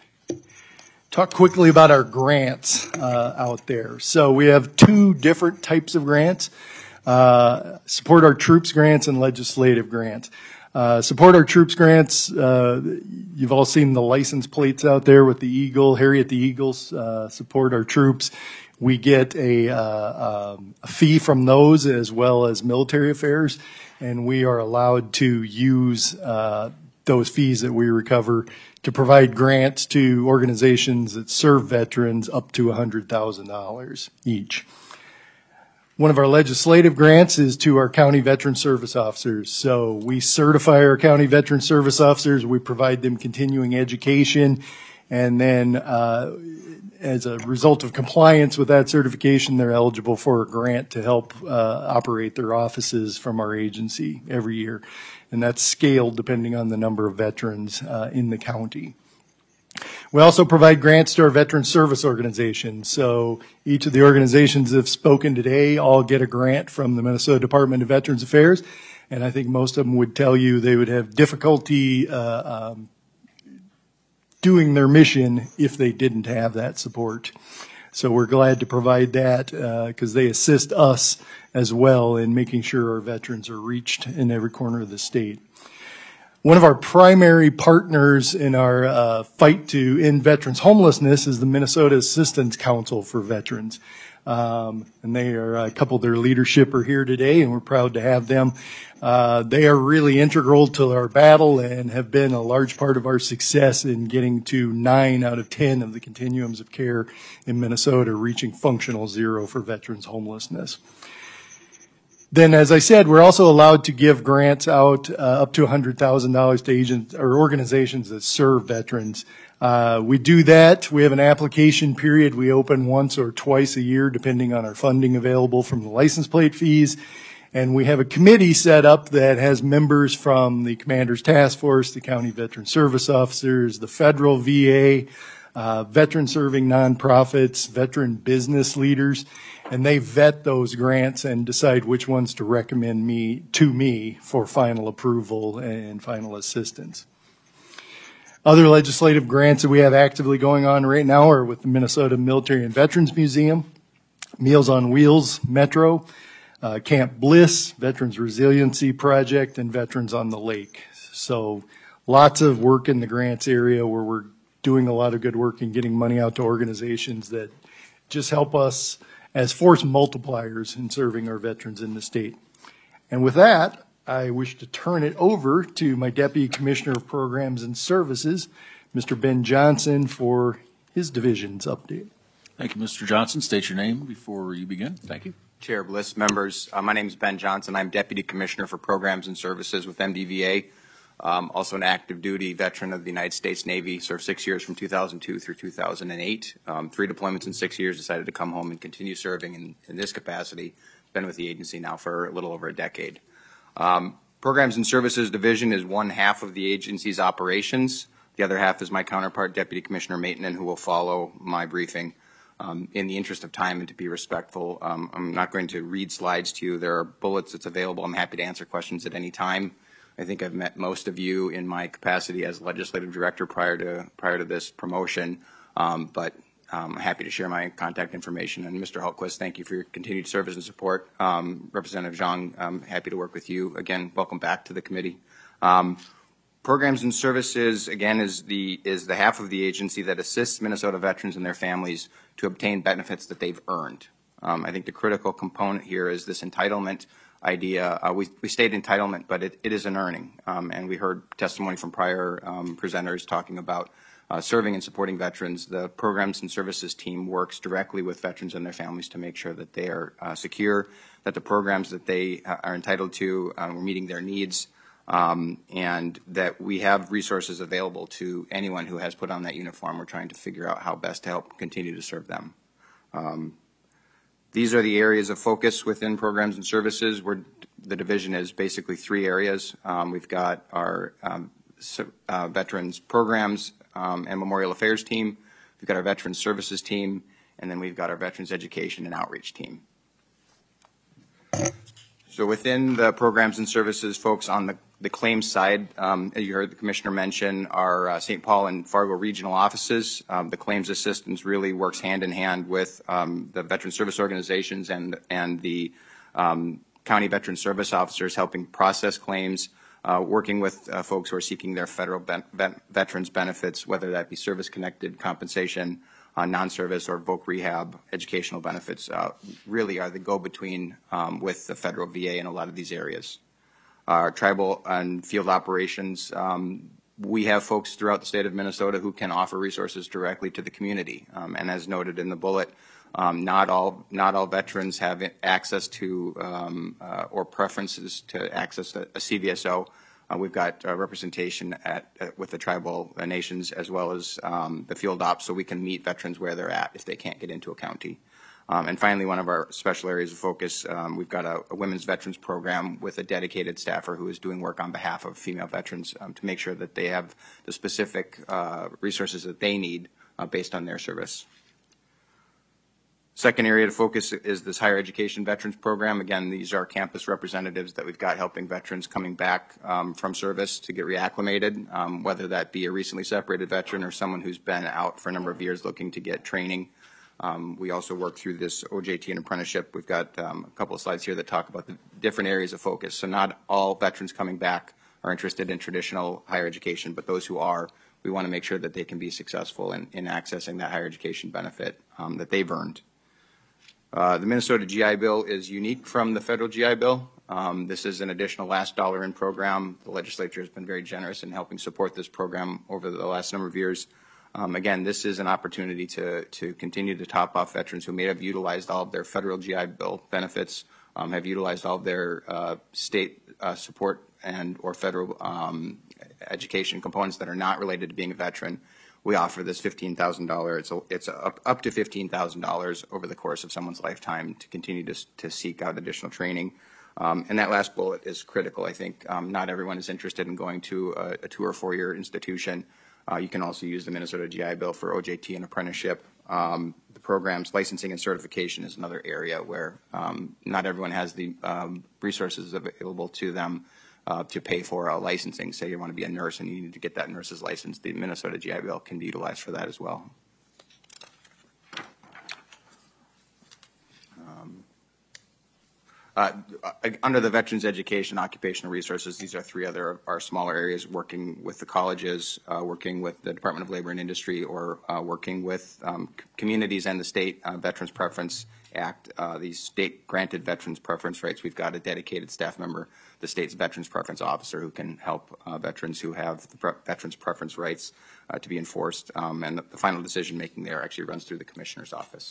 Talk quickly about our grants out there. So we have 2 different types of grants, support our troops grants and legislative grants. Support our troops grants, you've all seen the license plates out there with the eagle, Harriet the Eagles, support our troops. We get a fee from those as well as military affairs, and we are allowed to use those fees that we recover to provide grants to organizations that serve veterans up to $100,000 each. One of our legislative grants is to our county veteran service officers. So we certify our county veteran service officers, we provide them continuing education, and then as a result of compliance with that certification, they're eligible for a grant to help operate their offices from our agency every year. And that's scaled depending on the number of veterans in the county. We also provide grants to our veteran service organizations. So each of the organizations that have spoken today all get a grant from the Minnesota Department of Veterans Affairs. And I think most of them would tell you they would have difficulty doing their mission if they didn't have that support. So we're glad to provide that because they assist us as well in making sure our veterans are reached in every corner of the state. One of our primary partners in our fight to end veterans homelessness is the Minnesota Assistance Council for Veterans. And they are, a couple of their leadership are here today, and we're proud to have them. They are really integral to our battle and have been a large part of our success in getting to 9 out of 10 of the continuums of care in Minnesota reaching functional zero for veterans homelessness. Then, as I said, we're also allowed to give grants out up to $100,000 to agents or organizations that serve veterans. We do that. We have an application period. We open once or twice a year, depending on our funding available from the license plate fees. And we have a committee set up that has members from the Commander's Task Force, the County Veteran Service Officers, the federal VA, veteran-serving nonprofits, veteran business leaders, and they vet those grants and decide which ones to recommend to me for final approval and final assistance. Other legislative grants that we have actively going on right now are with the Minnesota Military and Veterans Museum, Meals on Wheels Metro, Camp Bliss, Veterans Resiliency Project, and Veterans on the Lake. So lots of work in the grants area where we're doing a lot of good work and getting money out to organizations that just help us as force multipliers in serving our veterans in the state. And with that, I wish to turn it over to my Deputy Commissioner of Programs and Services, Mr. Ben Johnson, for his division's update. Thank you, Mr. Johnson. State your name before you begin. Thank you. Chair Bliss, members, my name is Ben Johnson. I'm Deputy Commissioner for Programs and Services with MDVA. Also an active duty veteran of the United States Navy, served 6 years from 2002 through 2008. 3 deployments in 6 years, decided to come home and continue serving in this capacity. Been with the agency now for a little over a decade. Programs and Services Division is one half of the agency's operations. The other half is my counterpart, Deputy Commissioner Maintenon, who will follow my briefing. In the interest of time and to be respectful, I'm not going to read slides to you. There are bullets that's available. I'm happy to answer questions at any time. I think I've met most of you in my capacity as legislative director prior to this promotion, but I'm happy to share my contact information. And Mr. Hultquist, thank you for your continued service and support. Representative Zhang, I'm happy to work with you. Again, welcome back to the committee. Programs and Services, again, is the half of the agency that assists Minnesota veterans and their families to obtain benefits that they've earned. I think the critical component here is this entitlement idea. We state entitlement, but it is an earning. And we heard testimony from prior presenters talking about serving and supporting veterans. The Programs and Services team works directly with veterans and their families to make sure that they are secure, that the programs that they are entitled to are meeting their needs, and that we have resources available to anyone who has put on that uniform. We're trying to figure out how best to help continue to serve them. These are the areas of focus within Programs and Services. The division is basically 3 areas. We've got our Veterans Programs and Memorial Affairs team. We've got our Veterans Services team, and then we've got our Veterans Education and Outreach team. So within the Programs and Services, folks on the claims side, as you heard the Commissioner mention, our St. Paul and Fargo regional offices. The claims assistance really works hand in hand with the veteran service organizations and the county veteran service officers helping process claims, working with folks who are seeking their federal veterans benefits, whether that be service-connected compensation, non-service or voc rehab, educational benefits, really are the go-between with the federal VA in a lot of these areas. Our tribal and field operations, we have folks throughout the state of Minnesota who can offer resources directly to the community. And as noted in the bullet, not all veterans have access to or preferences to access a CVSO. We've got representation with the tribal nations as well as the field ops, so we can meet veterans where they're at if they can't get into a county. And finally, one of our special areas of focus, we've got a women's veterans program with a dedicated staffer who is doing work on behalf of female veterans to make sure that they have the specific resources that they need based on their service. Second area to focus is this higher education veterans program. Again, these are campus representatives that we've got helping veterans coming back from service to get reacclimated, whether that be a recently separated veteran or someone who's been out for a number of years looking to get training. We also work through this OJT and apprenticeship. We've got a couple of slides here that talk about the different areas of focus. So not all veterans coming back are interested in traditional higher education, but those who are, we want to make sure that they can be successful in accessing that higher education benefit that they've earned. The Minnesota GI Bill is unique from the federal GI Bill. This is an additional last dollar in program. The legislature has been very generous in helping support this program over the last number of years. Again, this is an opportunity to continue to top off veterans who may have utilized all of their federal GI Bill benefits, have utilized all of their state support and or federal education components that are not related to being a veteran. We offer this $15,000. It's up to $15,000 over the course of someone's lifetime to continue to seek out additional training. And that last bullet is critical, I think. Not everyone is interested in going to a 2 or 4 year institution. You can also use the Minnesota GI Bill for OJT and apprenticeship. The programs, licensing and certification is another area where not everyone has the resources available to them to pay for licensing. Say you want to be a nurse and you need to get that nurse's license. The Minnesota GI Bill can be utilized for that as well. Under the Veterans Education, Occupational Resources, these are 3 other of our smaller areas, working with the colleges, working with the Department of Labor and Industry, or working with communities and the state Veterans Preference Act. These state-granted veterans preference rights, we've got a dedicated staff member, the state's Veterans Preference Officer, who can help veterans who have the veterans preference rights to be enforced. And the final decision-making there actually runs through the Commissioner's office.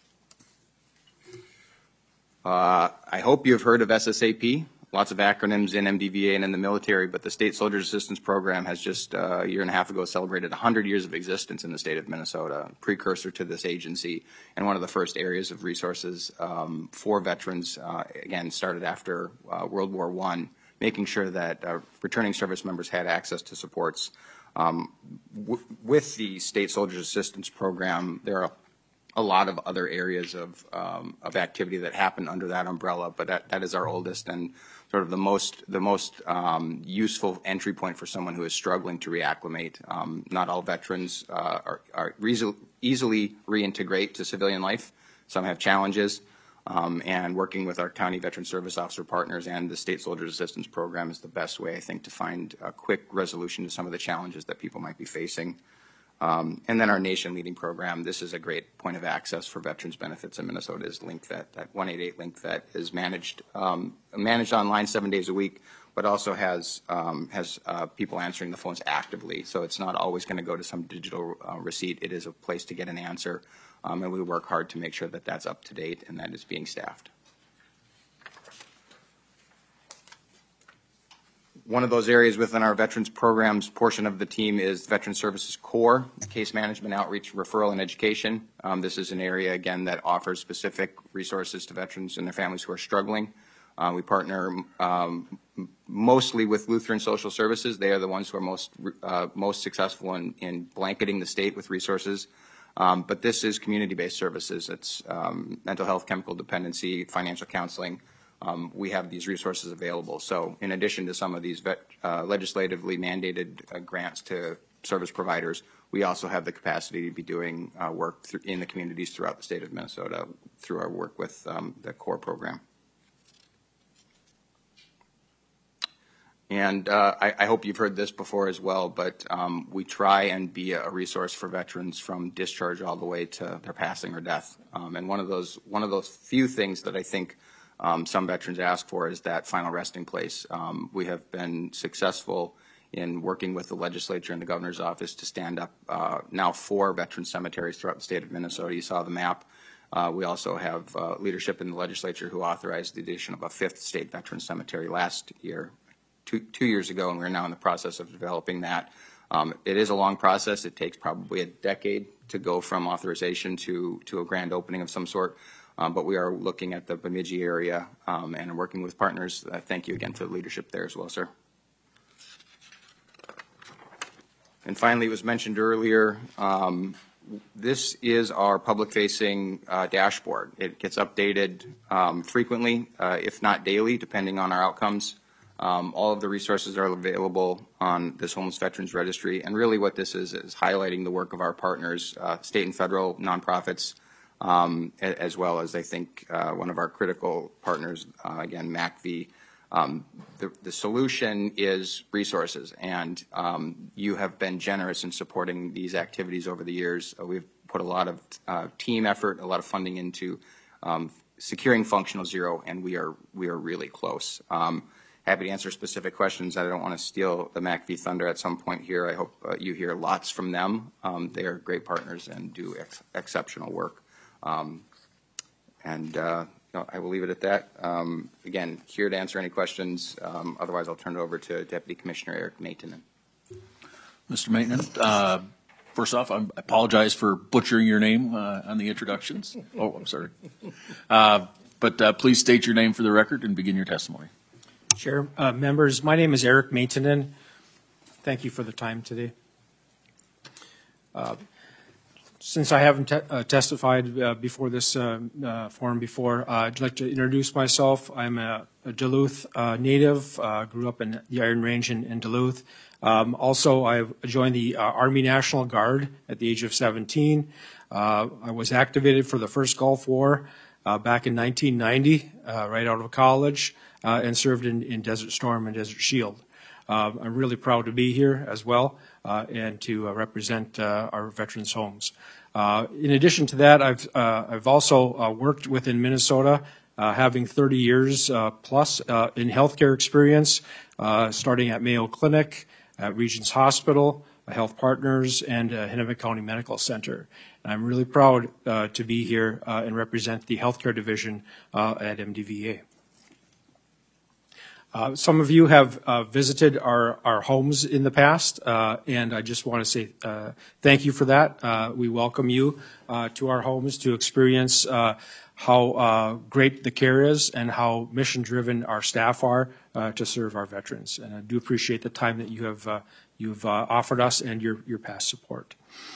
I hope you've heard of SSAP. Lots of acronyms in MDVA and in the military, but the State Soldiers Assistance Program has just a year and a half ago celebrated 100 years of existence in the state of Minnesota, precursor to this agency, and one of the first areas of resources for veterans, again, started after World War I, making sure that returning service members had access to supports. With the State Soldiers Assistance Program, there are a lot of other areas of activity that happen under that umbrella, but that is our oldest and sort of the most useful entry point for someone who is struggling to reacclimate. Not all veterans are easily reintegrate to civilian life. Some have challenges, and working with our county veteran service officer partners and the State Soldiers Assistance Program is the best way, I think, to find a quick resolution to some of the challenges that people might be facing. And then our nation-leading program, this is a great point of access for veterans benefits in Minnesota, is LinkVet. That 188 LinkVet is managed online 7 days a week, but also has people answering the phones actively. So it's not always going to go to some digital receipt. It is a place to get an answer, and we work hard to make sure that that's up to date and that is being staffed. One of those areas within our veterans programs portion of the team is Veteran Services Core, case management, outreach, referral, and education. This is an area, again, that offers specific resources to veterans and their families who are struggling. We partner mostly with Lutheran Social Services. They are the ones who are most successful in blanketing the state with resources. But this is community-based services. It's mental health, chemical dependency, financial counseling. We have these resources available. So in addition to some of these legislatively mandated grants to service providers, we also have the capacity to be doing work in the communities throughout the state of Minnesota through our work with the CORE program. And I hope you've heard this before as well, but we try and be a resource for veterans from discharge all the way to their passing or death. And one of those few things that I think some veterans ask for is that final resting place. We have been successful in working with the legislature and the governor's office to stand up now 4 veteran cemeteries throughout the state of Minnesota. You saw the map. We also have leadership in the legislature who authorized the addition of a 5th state veteran cemetery last year, two years ago, and we're now in the process of developing that. It is a long process. It takes probably a decade to go from authorization to a grand opening of some sort. But we are looking at the Bemidji area and working with partners. Thank you again for the leadership there as well, sir. And finally, it was mentioned earlier, this is our public-facing dashboard. It gets updated frequently, if not daily, depending on our outcomes. All of the resources are available on this Homeless Veterans Registry. And really what this is highlighting the work of our partners, state and federal nonprofits, as well as I think one of our critical partners, again, MACV. The solution is resources, and you have been generous in supporting these activities over the years. We've put a lot of team effort, a lot of funding into securing Functional Zero, and we are really close. Happy to answer specific questions. I don't want to steal the MACV thunder at some point here. I hope you hear lots from them. They are great partners and do exceptional work. I will leave it at that. Again, here to answer any questions. Otherwise, I'll turn it over to Deputy Commissioner Eric Maintenon. Mr. Maintenon, first off, I apologize for butchering your name on the introductions. Oh, I'm sorry. But please state your name for the record and begin your testimony. Chair, members, my name is Eric Maintenon. Thank you for the time today. Since I haven't testified before this forum before, I'd like to introduce myself. I'm a Duluth native, grew up in the Iron Range in Duluth. Also, I joined the Army National Guard at the age of 17. I was activated for the first Gulf War back in 1990, right out of college, and served in Desert Storm and Desert Shield. I'm really proud to be here as well and to represent our veterans' homes. In addition to that, I've also worked within Minnesota, having 30 years plus in healthcare experience, starting at Mayo Clinic, at Regents Hospital, Health Partners, and Hennepin County Medical Center. And I'm really proud to be here and represent the healthcare division at MDVA. Some of you have visited our homes in the past, and I just want to say thank you for that. We welcome you to our homes to experience how great the care is and how mission-driven our staff are to serve our veterans. And I do appreciate the time that you've offered us and your past support.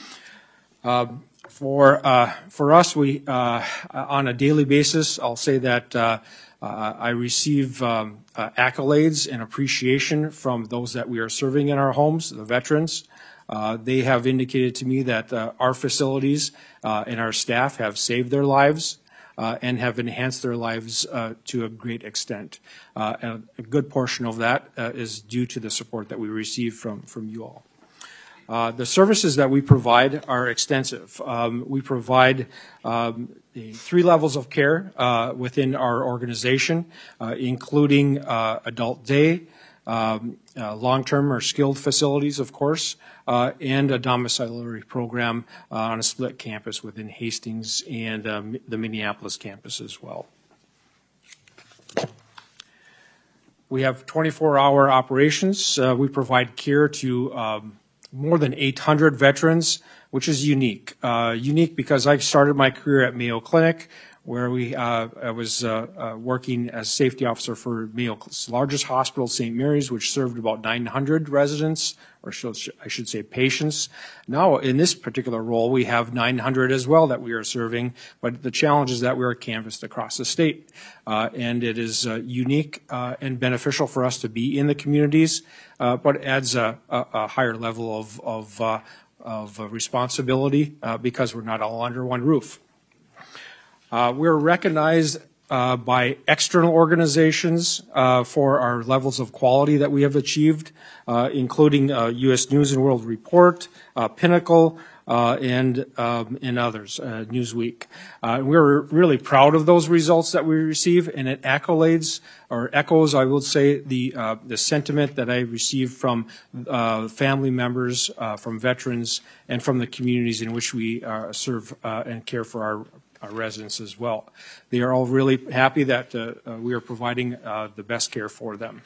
For us, we on a daily basis, I'll say that I receive accolades and appreciation from those that we are serving in our homes, the veterans. They have indicated to me that our facilities and our staff have saved their lives and have enhanced their lives to a great extent. And a good portion of that is due to the support that we receive from you all. The services that we provide are extensive. We provide 3 levels of care within our organization, including adult day, long-term or skilled facilities, of course, and a domiciliary program on a split campus within Hastings and the Minneapolis campus as well. We have 24-hour operations. We provide care to more than 800 veterans, which is unique. Unique because I started my career at Mayo Clinic, where I was working as safety officer for Mayo's largest hospital, St. Mary's, which served about 900 residents, or I should say patients. Now, in this particular role, we have 900 as well that we are serving, but the challenge is that we are canvassed across the state. And it is unique and beneficial for us to be in the communities, but adds a higher level of responsibility because we're not all under one roof. We're recognized by external organizations for our levels of quality that we have achieved, including U.S. News and World Report, Pinnacle, and others, Newsweek. We're really proud of those results that we receive, and it accolades or echoes, I would say, the sentiment that I received from family members, from veterans, and from the communities in which we serve and care for our residents as well. They are all really happy that we are providing the best care for them.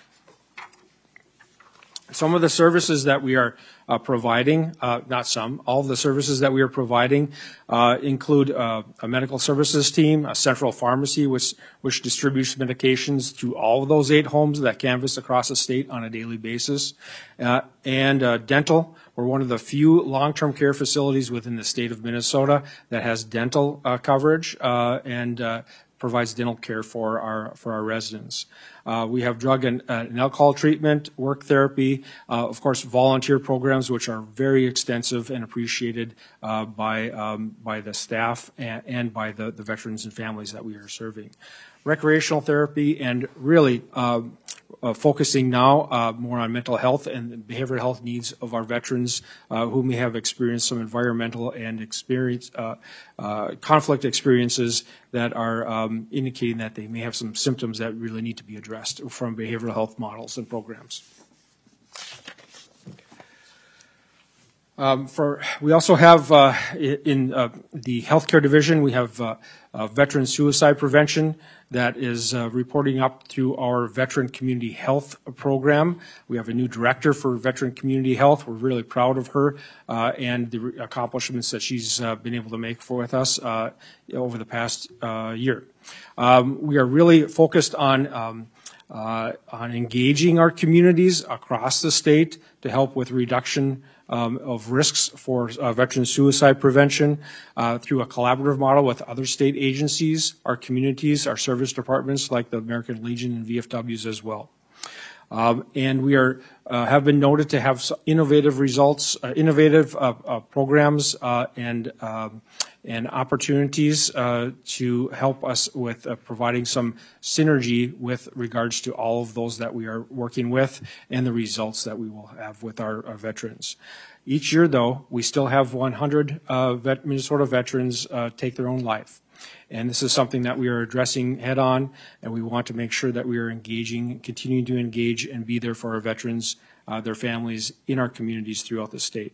Some of the services that we are providing, not some, all of the services that we are providing include a medical services team, a central pharmacy which distributes medications to all of those 8 homes that canvass across the state on a daily basis, and dental. We're one of the few long-term care facilities within the state of Minnesota that has dental coverage and provides dental care for our residents. We have drug and alcohol treatment, work therapy, of course, volunteer programs, which are very extensive and appreciated by the staff and by the veterans and families that we are serving. Recreational therapy, and really focusing now more on mental health and behavioral health needs of our veterans who may have experienced some environmental and conflict experiences that are indicating that they may have some symptoms that really need to be addressed from behavioral health models and programs. We also have in the healthcare division, we have veteran suicide prevention that is reporting up through our veteran community health program. We have a new director for veteran community health. We're really proud of her and the accomplishments that she's been able to make with us over the past year. We are really focused on engaging our communities across the state to help with reduction of risks for veteran suicide prevention through a collaborative model with other state agencies, our communities, our service departments like the American Legion and VFWs as well. And we have been noted to have innovative results, innovative programs and opportunities to help us with providing some synergy with regards to all of those that we are working with and the results that we will have with our veterans. Each year, though, we still have 100 Minnesota veterans take their own life. And this is something that we are addressing head on, and we want to make sure that we are engaging, continuing to engage and be there for our veterans, their families in our communities throughout the state.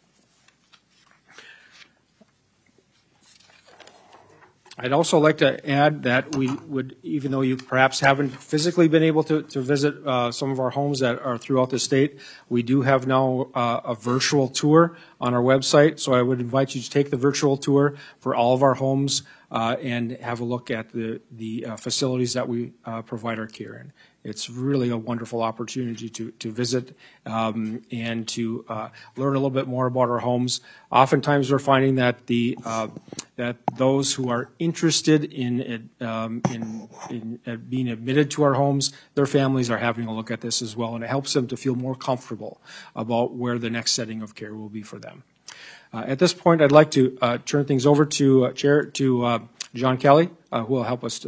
I'd also like to add that we would, even though you perhaps haven't physically been able to visit some of our homes that are throughout the state, we do have now a virtual tour on our website. So I would invite you to take the virtual tour for all of our homes and have a look at the facilities that we provide our care in. It's really a wonderful opportunity to visit and to learn a little bit more about our homes. Oftentimes, we're finding that that those who are interested in being admitted to our homes, their families are having a look at this as well, and it helps them to feel more comfortable about where the next setting of care will be for them. At this point, I'd like to turn things over to John Kelly, who will help us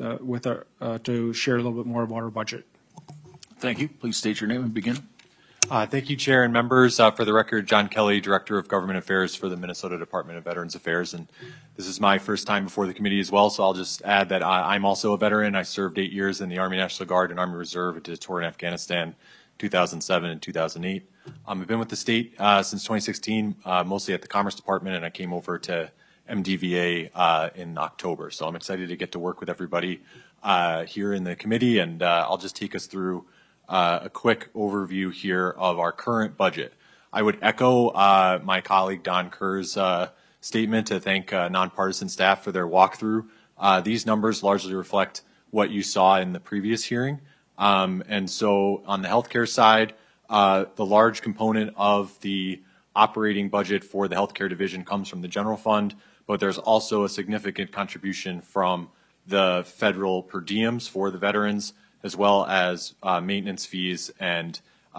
to share a little bit more about our budget. Thank you. Please state your name and begin. Thank you, Chair and members. For the record, John Kelly, Director of Government Affairs for the Minnesota Department of Veterans Affairs. And this is my first time before the committee as well, so I'll just add that I'm also a veteran. I served 8 years in the Army National Guard and Army Reserve at the tour in Afghanistan, 2007 and 2008. I've been with the state since 2016, mostly at the Commerce Department, and I came over to MDVA in October. So I'm excited to get to work with everybody here in the committee, and I'll just take us through a quick overview here of our current budget. I would echo my colleague Don Kerr's statement to thank nonpartisan staff for their walkthrough. These numbers largely reflect what you saw in the previous hearing. And so on the healthcare side, the large component of the operating budget for the healthcare division comes from the general fund, but there's also a significant contribution from the federal per diems for the veterans, as well as maintenance fees and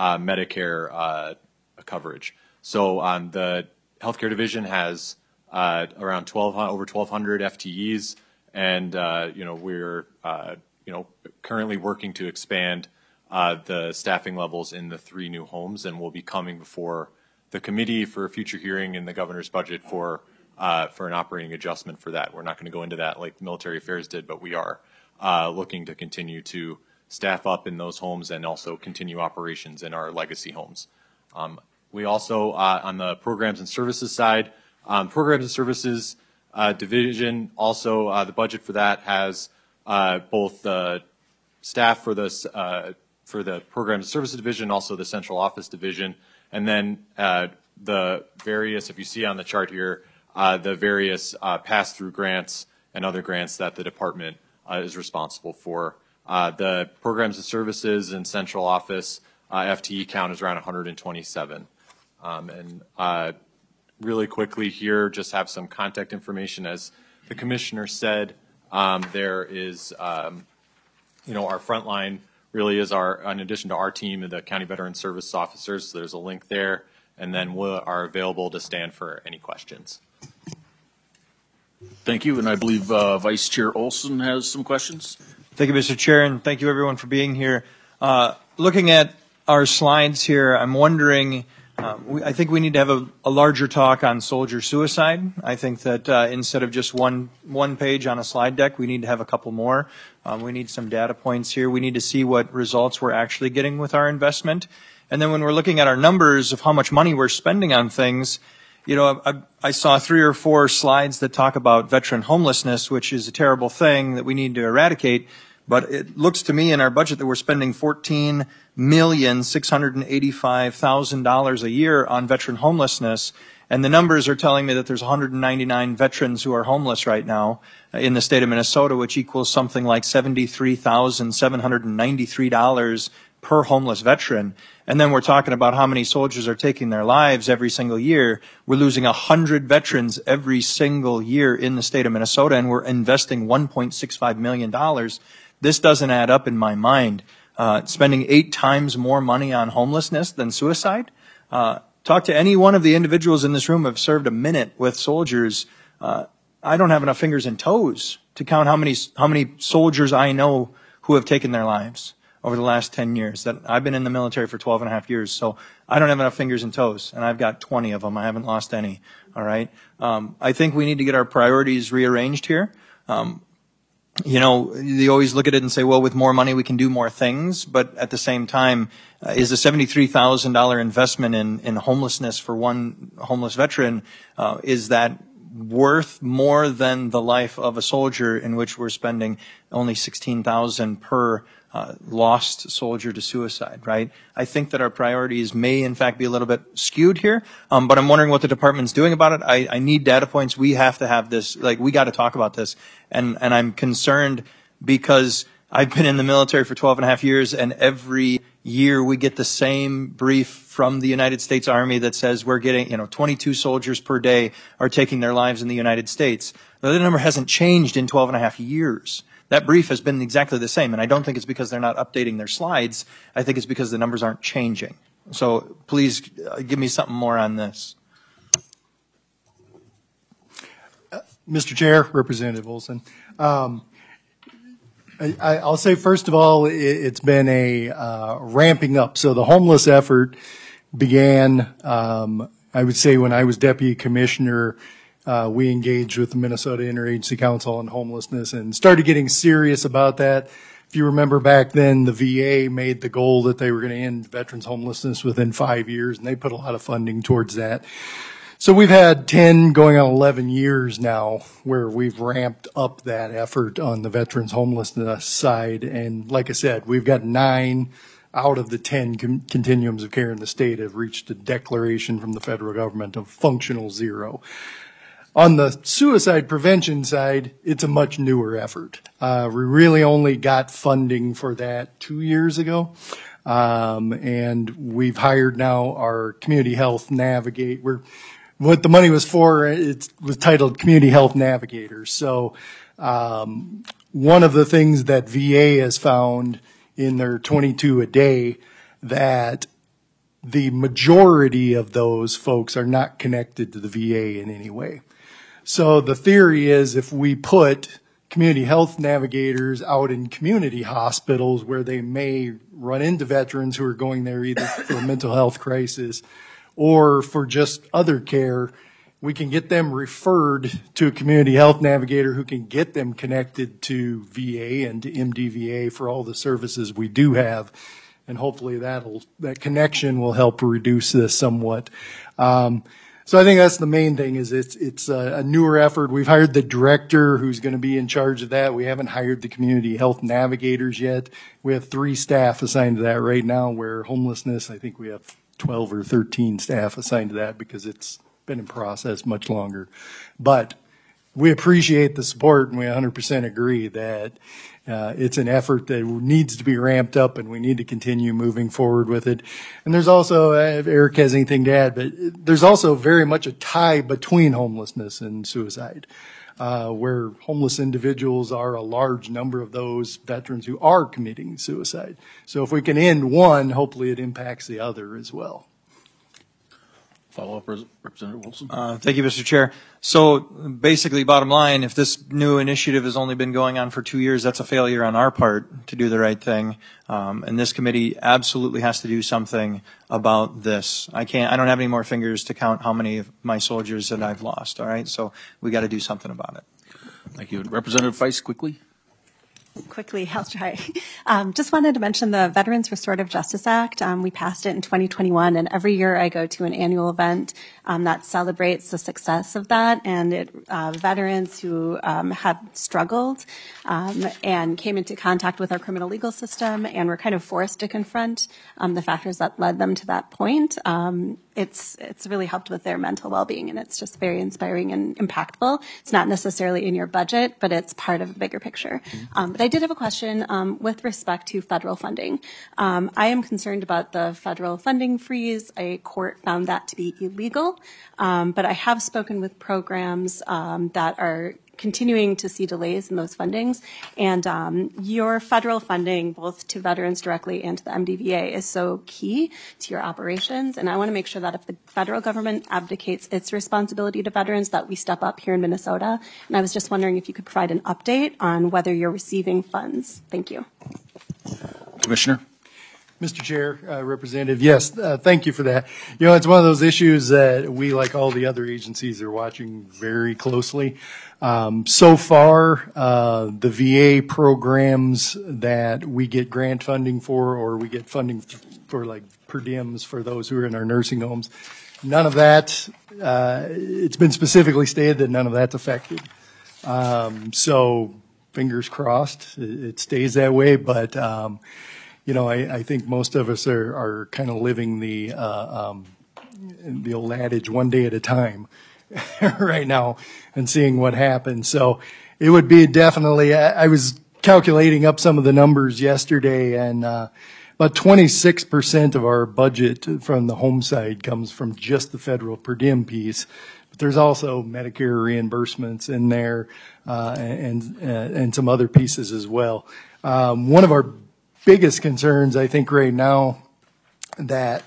Medicare coverage. So the healthcare division has around over 1,200 FTEs, and we're currently working to expand the staffing levels in the 3 new homes, and we'll be coming before the committee for a future hearing in the governor's budget for an operating adjustment for that. We're not going to go into that like Military Affairs did, but we are looking to continue to staff up in those homes and also continue operations in our legacy homes. We also, on the programs and services side, programs and services division, also the budget for that has both the staff for the programs and services division, also the central office division, and then the various, if you see on the chart here, the various pass-through grants and other grants that the department is responsible for. The programs and services and central office FTE count is around 127. And really quickly here, just have some contact information. As the commissioner said, there is, our frontline really is in addition to our team, the County Veteran Service Officers. So there's a link there, and then we are available to stand for any questions. Thank you, and I believe Vice Chair Olson has some questions. Thank you, Mr. Chair, and thank you everyone for being here. Looking at our slides here, I'm wondering, I think we need to have a larger talk on soldier suicide. I think that instead of just one page on a slide deck, we need to have a couple more. We need some data points here. We need to see what results we're actually getting with our investment. And then when we're looking at our numbers of how much money we're spending on things, you know, I saw 3 or 4 slides that talk about veteran homelessness, which is a terrible thing that we need to eradicate. But it looks to me in our budget that we're spending $14,685,000 a year on veteran homelessness. And the numbers are telling me that there's 199 veterans who are homeless right now in the state of Minnesota, which equals something like $73,793 per homeless veteran. And then we're talking about how many soldiers are taking their lives every single year. We're losing 100 veterans every single year in the state of Minnesota, and we're investing $1.65 million. This doesn't add up in my mind. Spending 8 times more money on homelessness than suicide. Talk to any one of the individuals in this room who have served a minute with soldiers. I don't have enough fingers and toes to count how many soldiers I know who have taken their lives over the last 10 years. That I've been in the military for 12 and a half years, so I don't have enough fingers and toes, and I've got 20 of them. I haven't lost any, all right? I think we need to get our priorities rearranged here. You know, you always look at it and say, well, with more money we can do more things, but at the same time, is a $73,000 investment in homelessness for one homeless veteran, is that worth more than the life of a soldier, in which we're spending only $16,000 per lost soldier to suicide, right? I think that our priorities may in fact be a little bit skewed here, but I'm wondering what the department's doing about it. I need data points. We have to have this, like, we got to talk about this. And I'm concerned because I've been in the military for 12 and a half years, and every year we get the same brief from the United States Army that says we're getting, 22 soldiers per day are taking their lives in the United States. The number hasn't changed in 12 and a half years. That brief has been exactly the same, and I don't think it's because they're not updating their slides. I think it's because the numbers aren't changing. So please give me something more on this. Mr. Chair, Representative Olson. I'll say, first of all, it's been a ramping up. So the homeless effort began, I would say, when I was deputy commissioner. We engaged with the Minnesota Interagency Council on Homelessness and started getting serious about that. If you remember back then, the VA made the goal that they were going to end veterans homelessness within 5 years, and they put a lot of funding towards that. So we've had 10 going on 11 years now where we've ramped up that effort on the veterans homelessness side. And like I said, we've got 9 out of the 10 continuums of care in the state have reached a declaration from the federal government of functional zero. On the suicide prevention side, it's a much newer effort. We really only got funding for that 2 years ago. And we've hired now our community health navigator. What the money was for, it was titled Community Health Navigators. So one of the things that VA has found in their 22 a day, that the majority of those folks are not connected to the VA in any way. So the theory is, if we put community health navigators out in community hospitals where they may run into veterans who are going there either for a mental health crisis or for just other care, we can get them referred to a community health navigator who can get them connected to VA and to MDVA for all the services we do have. And hopefully that connection will help reduce this somewhat. So I think that's the main thing, is it's a newer effort. We've hired the director who's going to be in charge of that. We haven't hired the community health navigators yet. We have 3 staff assigned to that right now, where homelessness, I think we have 12 or 13 staff assigned to that because it's been in process much longer. But we appreciate the support, and we 100% agree that it's an effort that needs to be ramped up, and we need to continue moving forward with it. And there's also, if Eric has anything to add, but there's also very much a tie between homelessness and suicide, where homeless individuals are a large number of those veterans who are committing suicide. So if we can end one, hopefully it impacts the other as well. Follow up, Representative Wilson. Thank you, Mr. Chair. So basically, bottom line, if this new initiative has only been going on for 2 years, that's a failure on our part to do the right thing. And this committee absolutely has to do something about this. I don't have any more fingers to count how many of my soldiers that I've lost. All right. So we got to do something about it. Thank you. Representative Feist, quickly. Quickly, I'll try. Just wanted to mention the Veterans Restorative Justice Act. We passed it in 2021, and every year I go to an annual event that celebrates the success of that. And veterans who have struggled and came into contact with our criminal legal system and were kind of forced to confront the factors that led them to that point. It's really helped with their mental well-being, and it's just very inspiring and impactful. It's not necessarily in your budget, but it's part of a bigger picture. But I did have a question with respect to federal funding. I am concerned about the federal funding freeze. A court found that to be illegal, but I have spoken with programs that are continuing to see delays in those fundings. And your federal funding, both to veterans directly and to the MDVA, is so key to your operations. And I want to make sure that if the federal government abdicates its responsibility to veterans, that we step up here in Minnesota. And I was just wondering if you could provide an update on whether you're receiving funds. Thank you. Commissioner? Mr. Chair, Representative, yes, thank you for that. You know, it's one of those issues that we, like all the other agencies, are watching very closely. So far, the VA programs that we get grant funding for, or we get funding for like per diems for those who are in our nursing homes, none of that, it's been specifically stated that none of that's affected. So fingers crossed, it stays that way, but you know, I think most of us are kind of living the old adage, one day at a time right now, and seeing what happens. So it would be definitely, I was calculating up some of the numbers yesterday, and about 26% of our budget from the home side comes from just the federal per diem piece. But there's also Medicare reimbursements in there, and some other pieces as well. One of our biggest concerns, I think, right now that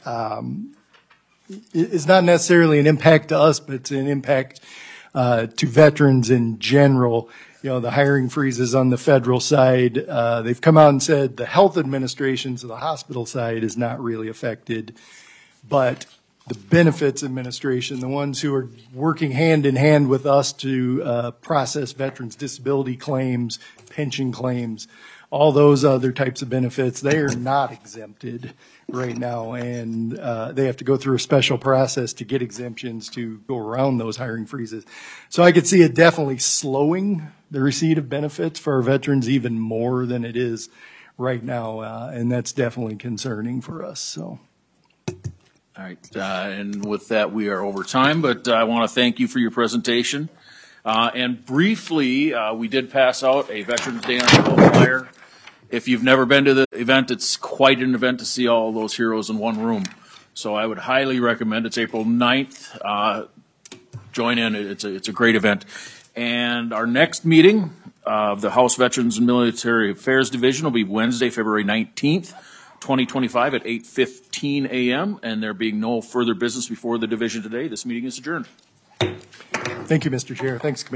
is not necessarily an impact to us, but it's an impact to veterans in general. You know, the hiring freezes on the federal side. They've come out and said the health administration, so the hospital side, is not really affected, but the benefits administration, the ones who are working hand in hand with us to process veterans' disability claims, pension claims, all those other types of benefits, they are not exempted right now, and they have to go through a special process to get exemptions to go around those hiring freezes. So I could see it definitely slowing the receipt of benefits for our veterans even more than it is right now, and that's definitely concerning for us. So. All right, and with that, we are over time, but I want to thank you for your presentation. And briefly, we did pass out a Veterans Day on the flyer. If you've never been to the event, it's quite an event to see all those heroes in one room. So I would highly recommend. It's April 9th. Join in. It's a great event. And our next meeting of the House Veterans and Military Affairs Division will be Wednesday, February 19th, 2025 at 8:15 a.m. And there being no further business before the division today, this meeting is adjourned. Thank you, Mr. Chair. Thanks, Commissioner.